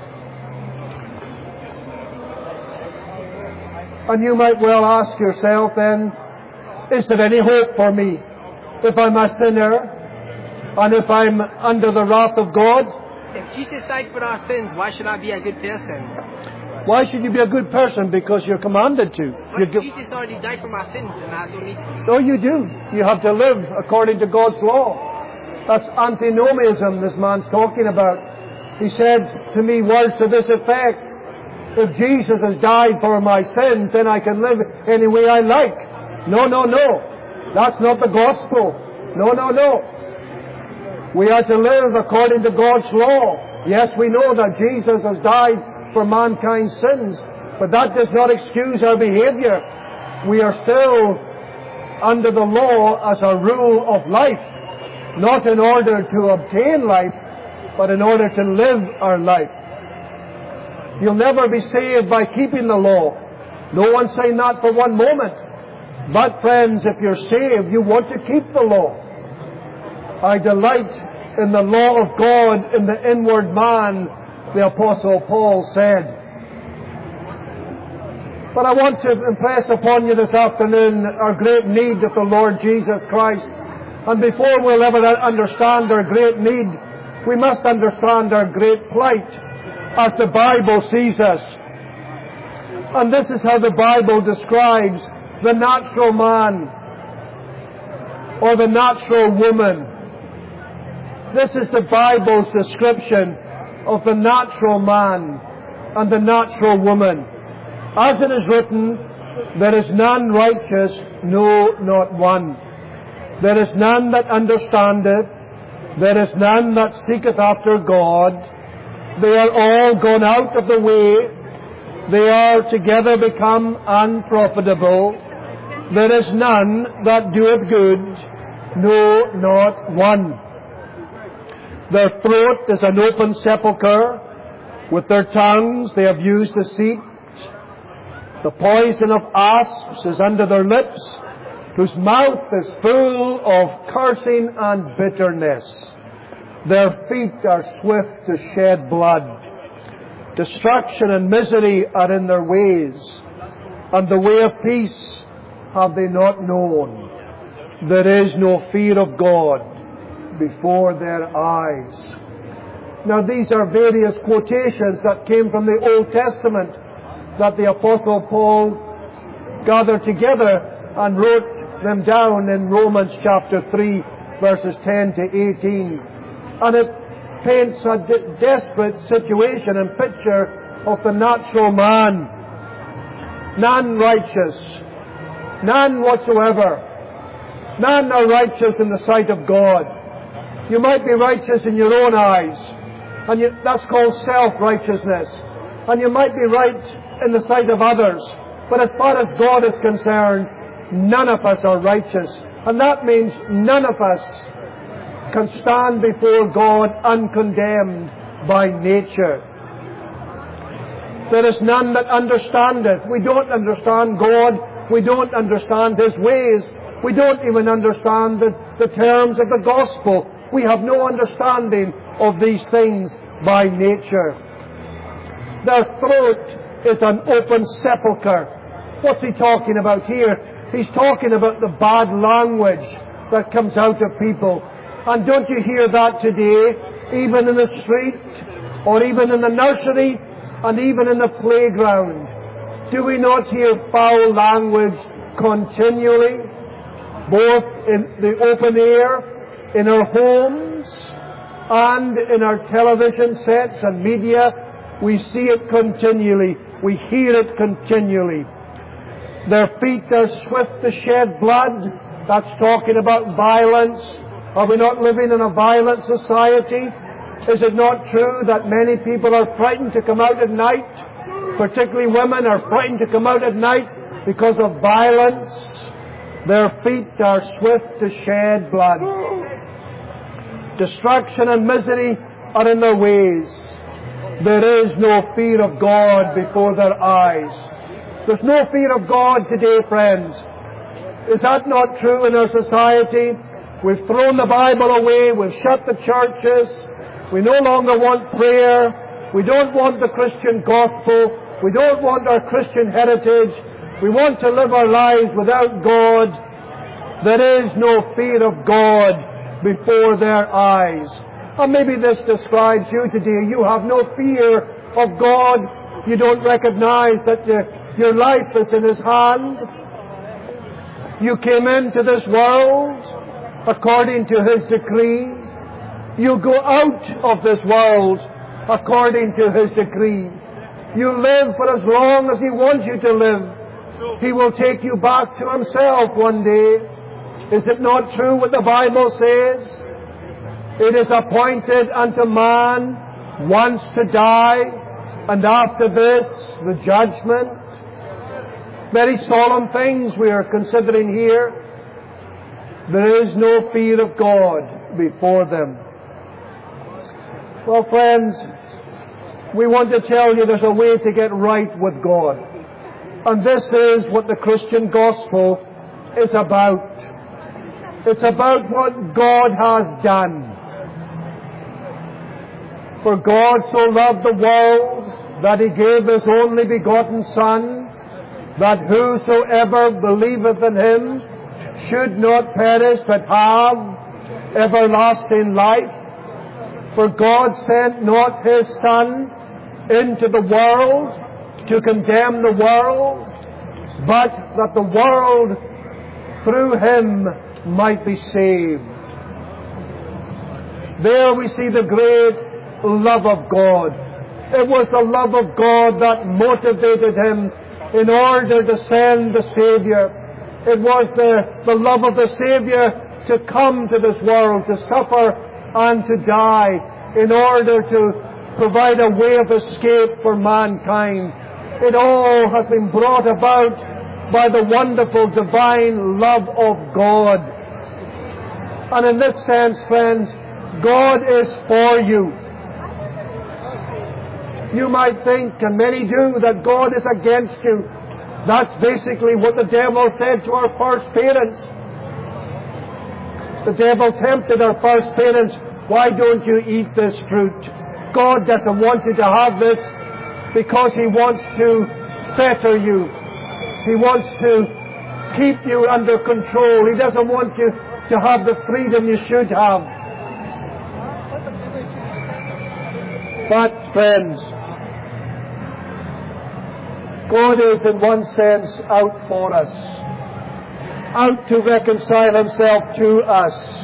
And you might well ask yourself then, is there any hope for me if I'm a sinner and if I'm under the wrath of God? If Jesus died for our sins, why should I be a good person? Why should you be a good person? Because you're commanded to. But You're Jesus already died for my sins, and I don't need to. Oh, you do. You have to live according to God's law. That's antinomianism this man's talking about. He said to me words to this effect: if Jesus has died for my sins, then I can live any way I like. No, no, no. That's not the gospel. No, no, no. We are to live according to God's law. Yes, we know that Jesus has died for mankind's sins, but that does not excuse our behavior. We are still under the law as a rule of life, not in order to obtain life, but in order to live our life. You'll never be saved by keeping the law. No one's saying that for one moment. But friends, if you're saved, you want to keep the law. I delight in the law of God in the inward man, the Apostle Paul said. But I want to impress upon you this afternoon our great need of the Lord Jesus Christ. And before we'll ever understand our great need, we must understand our great plight as the Bible sees us. And this is how the Bible describes the natural man or the natural woman. This is the Bible's description of the natural man and the natural woman. As it is written, there is none righteous, no, not one. There is none that understandeth. There is none that seeketh after God. They are all gone out of the way. They are together become unprofitable. There is none that doeth good, no, not one. Their throat is an open sepulchre. With their tongues they have used deceit. The poison of asps is under their lips, whose mouth is full of cursing and bitterness. Their feet are swift to shed blood. Destruction and misery are in their ways, and the way of peace have they not known. There is no fear of God before their eyes. Now these are various quotations that came from the Old Testament that the Apostle Paul gathered together and wrote them down in Romans chapter three, verses ten to eighteen. And it paints a de- desperate situation and picture of the natural man. None righteous. None whatsoever. None are righteous in the sight of God. You might be righteous in your own eyes, and you, that's called self-righteousness. And you might be right in the sight of others, but as far as God is concerned, none of us are righteous. And that means none of us can stand before God uncondemned by nature. There is none that understandeth. We don't understand God. We don't understand His ways. We don't even understand the, the terms of the gospel. We have no understanding of these things by nature. Their throat is an open sepulchre. What's he talking about here? He's talking about the bad language that comes out of people. And don't you hear that today, even in the street, or even in the nursery, and even in the playground? Do we not hear foul language continually, both in the open air, in our homes, and in our television sets and media? We see it continually. We hear it continually. Their feet are swift to shed blood. That's talking about violence. Are we not living in a violent society? Is it not true that many people are frightened to come out at night? Particularly women are frightened to come out at night because of violence. Their feet are swift to shed blood. Destruction and misery are in their ways. There is no fear of God before their eyes. There's no fear of God today, friends. Is that not true in our society? We've thrown the Bible away. We've shut the churches. We no longer want prayer. We don't want the Christian gospel. We don't want our Christian heritage. We want to live our lives without God. There is no fear of God before their eyes. And maybe this describes you today. You have no fear of God. You don't recognize that your, your life is in His hand. You came into this world according to His decree. You go out of this world according to His decree. You live for as long as He wants you to live. He will take you back to Himself one day. Is it not true what the Bible says? It is appointed unto man once to die, and after this, the judgment. Very solemn things we are considering here. There is no fear of God before them. Well, friends, we want to tell you there's a way to get right with God. And this is what the Christian gospel is about. It's about what God has done. For God so loved the world that He gave His only begotten Son, that whosoever believeth in Him should not perish but have everlasting life. For God sent not His Son into the world to condemn the world, but that the world through Him might be saved. There we see the great love of God. It was the love of God that motivated Him in order to send the Savior. It was the, the love of the Savior to come to this world, to suffer and to die, in order to provide a way of escape for mankind. It all has been brought about by the wonderful divine love of God. And in this sense, friends, God is for you. You might think, and many do, that God is against you. That's basically what the devil said to our first parents. The devil tempted our first parents, why don't you eat this fruit? God doesn't want you to have this because He wants to fetter you. He wants to keep you under control. He doesn't want you to have the freedom you should have. But, friends, God is in one sense out for us, out to reconcile Himself to us.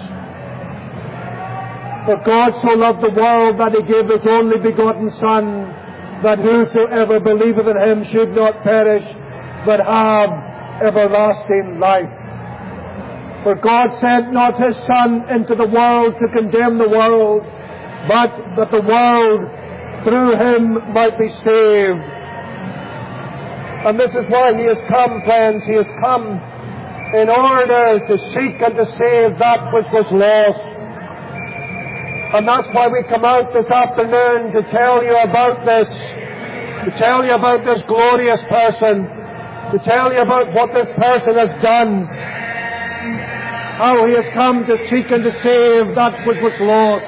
For God so loved the world that He gave His only begotten Son, that whosoever believeth in Him should not perish, but have everlasting life. For God sent not His Son into the world to condemn the world, but that the world through Him might be saved. And this is why He has come, friends. He has come in order to seek and to save that which was lost. And that's why we come out this afternoon to tell you about this, to tell you about this glorious person, to tell you about what this person has done, how he has come to seek and to save that which was lost.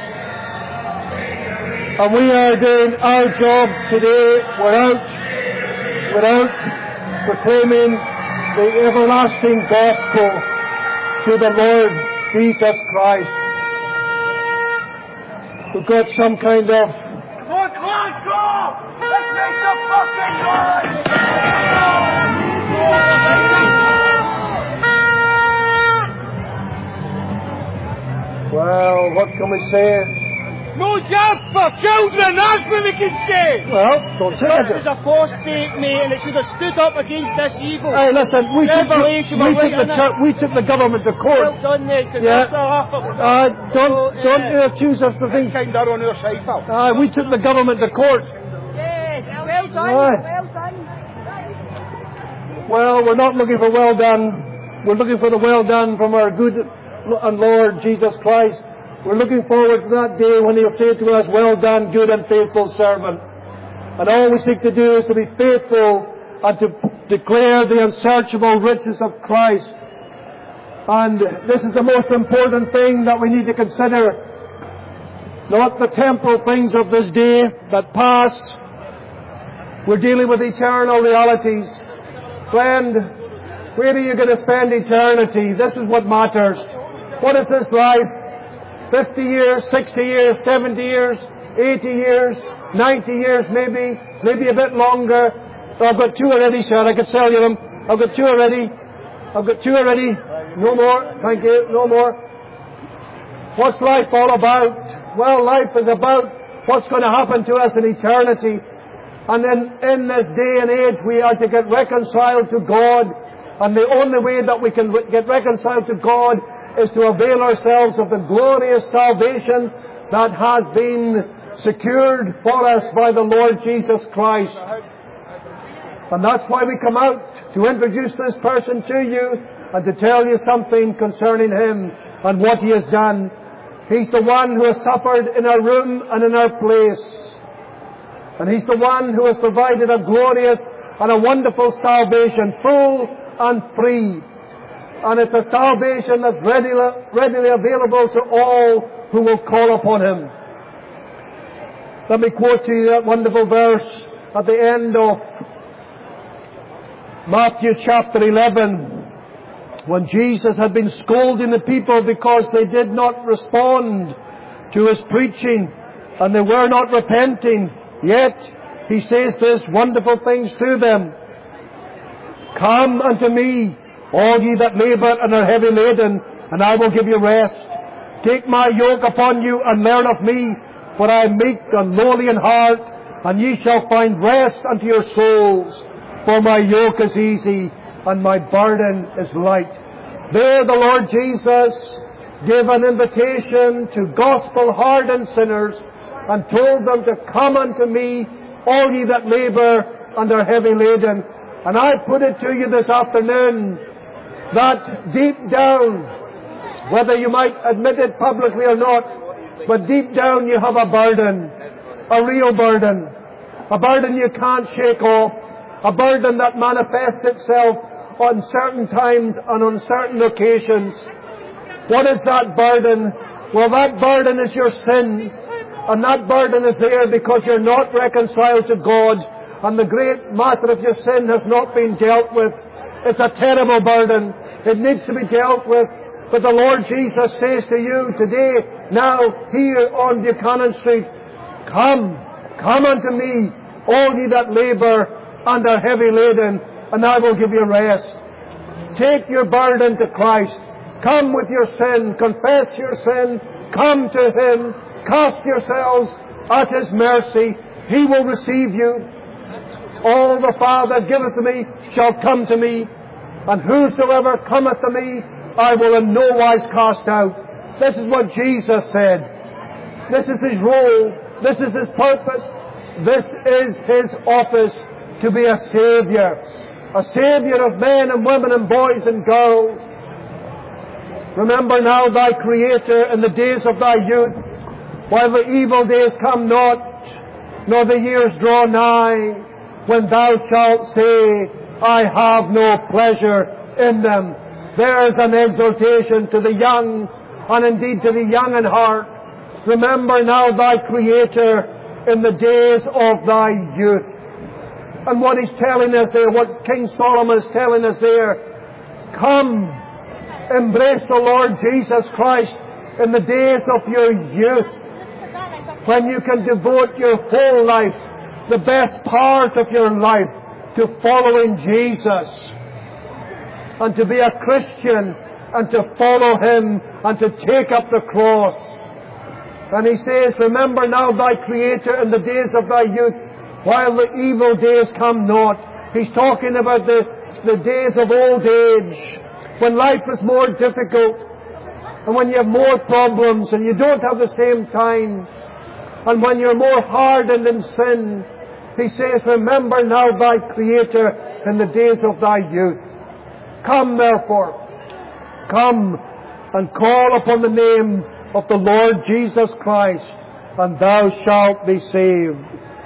And we are doing our job today without, without proclaiming the everlasting gospel to the Lord Jesus Christ. We've got some kind of... Come on, Glasgow! Let's make some fucking noise! Well, what can we say? No job for children, that's what we can say! Well, don't say This it. is apostate, mate, and it should have stood up against this evil. Hey, listen, we took, the, Revelation, we, we're took the right in chur- we took the government to Well court. done, mate, because Yeah. that's half of it. Uh, don't, So, don't uh, accuse us of things. kind of on our side, pal. Uh, we took the government to court. Yes, well done, Right. well done. Well, we're not looking for well done. We're looking for the well done from our good and Lord Jesus Christ. We're looking forward to that day when He'll say to us, well done, good and faithful servant. And all we seek to do is to be faithful and to declare the unsearchable riches of Christ. And this is the most important thing that we need to consider. Not the temporal things of this day that pass. We're dealing with eternal realities. Friend, where are you going to spend eternity? This is what matters. What is this life? fifty years, sixty years, seventy years, eighty years, ninety years maybe, maybe a bit longer. Oh, I've got two already, sir. I could sell you them. I've got two already. I've got two already. No more. Thank you. No more. What's life all about? Well, life is about what's going to happen to us in eternity. And then in this day and age, we are to get reconciled to God. And the only way that we can re- get reconciled to God is to avail ourselves of the glorious salvation that has been secured for us by the Lord Jesus Christ. And that's why we come out, to introduce this person to you and to tell you something concerning Him and what He has done. He's the one who has suffered in our room and in our place. And He's the one who has provided a glorious and a wonderful salvation, full and free. And it's a salvation that's readily, readily available to all who will call upon Him. Let me quote to you that wonderful verse at the end of Matthew chapter eleven, when Jesus had been scolding the people because they did not respond to His preaching and they were not repenting. Yet He says this wonderful things to them. Come unto me, all ye that labour and are heavy laden, and I will give you rest. Take my yoke upon you and learn of me, for I am meek and lowly in heart, and ye shall find rest unto your souls. For my yoke is easy and my burden is light. There the Lord Jesus gave an invitation to gospel-hardened sinners and told them to come unto me, all ye that labour and are heavy laden. And I put it to you this afternoon that deep down, whether you might admit it publicly or not, but deep down you have a burden, a real burden, a burden you can't shake off, a burden that manifests itself on certain times and on certain occasions. What is that burden? Well, that burden is your sin. And that burden is there because you're not reconciled to God. And the great matter of your sin has not been dealt with. It's a terrible burden. It needs to be dealt with. But the Lord Jesus says to you today, now, here on Buchanan Street, come, come unto me, all ye that labour and are heavy laden, and I will give you rest. Take your burden to Christ. Come with your sin. Confess your sin. Come to Him. Cast yourselves at His mercy. He will receive you. All the Father giveth to me shall come to me, and whosoever cometh to me, I will in no wise cast out. This is what Jesus said. This is His role. This is His purpose. This is His office, to be a Saviour. A Saviour of men and women and boys and girls Remember now thy Creator in the days of thy youth, while the evil days come not, nor the years draw nigh, when thou shalt say, I have no pleasure in them. There is an exhortation to the young, and indeed to the young in heart. Remember now thy Creator in the days of thy youth. And what he's telling us there, what King Solomon is telling us there, come, embrace the Lord Jesus Christ in the days of your youth, when you can devote your whole life, the best part of your life, to following Jesus, and to be a Christian, and to follow Him, and to take up the cross. And he says, remember now thy Creator in the days of thy youth, while the evil days come not. He's talking about the, the days of old age, when life is more difficult, and when you have more problems, and you don't have the same time, and when you're more hardened in sin. He says, remember now thy Creator in the days of thy youth. Come therefore, come and call upon the name of the Lord Jesus Christ, and thou shalt be saved.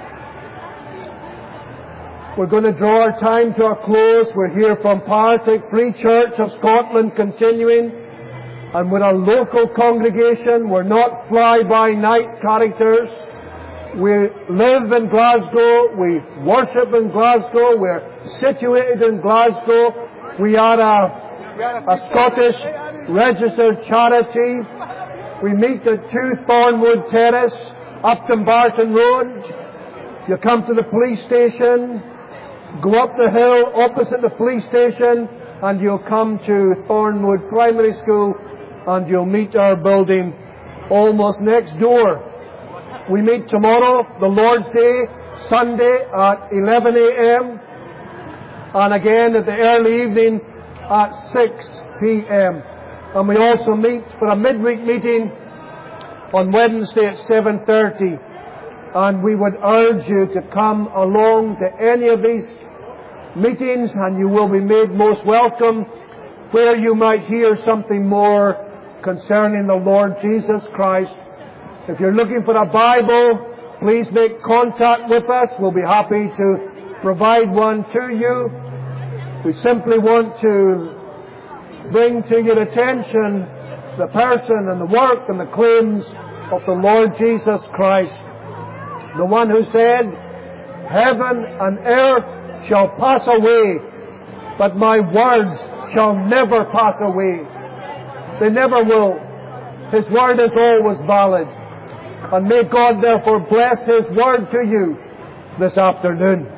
We're going to draw our time to a close. We're here from Partick Free Church of Scotland, continuing, and with a local congregation. We're not fly-by-night characters. We live in Glasgow. We worship in Glasgow. We're situated in Glasgow. We are a, a Scottish registered charity. We meet at two Thornwood Terrace, Upton Barton Road. You come to the police station, go up the hill opposite the police station, and you'll come to Thornwood Primary School, and you'll meet our building almost next door. We meet tomorrow, the Lord's Day, Sunday at eleven a.m. and again at the early evening at six p.m. And we also meet for a midweek meeting on Wednesday at seven thirty. And we would urge you to come along to any of these meetings, and you will be made most welcome, where you might hear something more concerning the Lord Jesus Christ. If you're looking for a Bible, please make contact with us. We'll be happy to provide one to you. We simply want to bring to your attention the person and the work and the claims of the Lord Jesus Christ, the one who said, heaven and earth shall pass away, but my words shall never pass away. They never will. His word is always valid. And may God therefore bless His word to you this afternoon.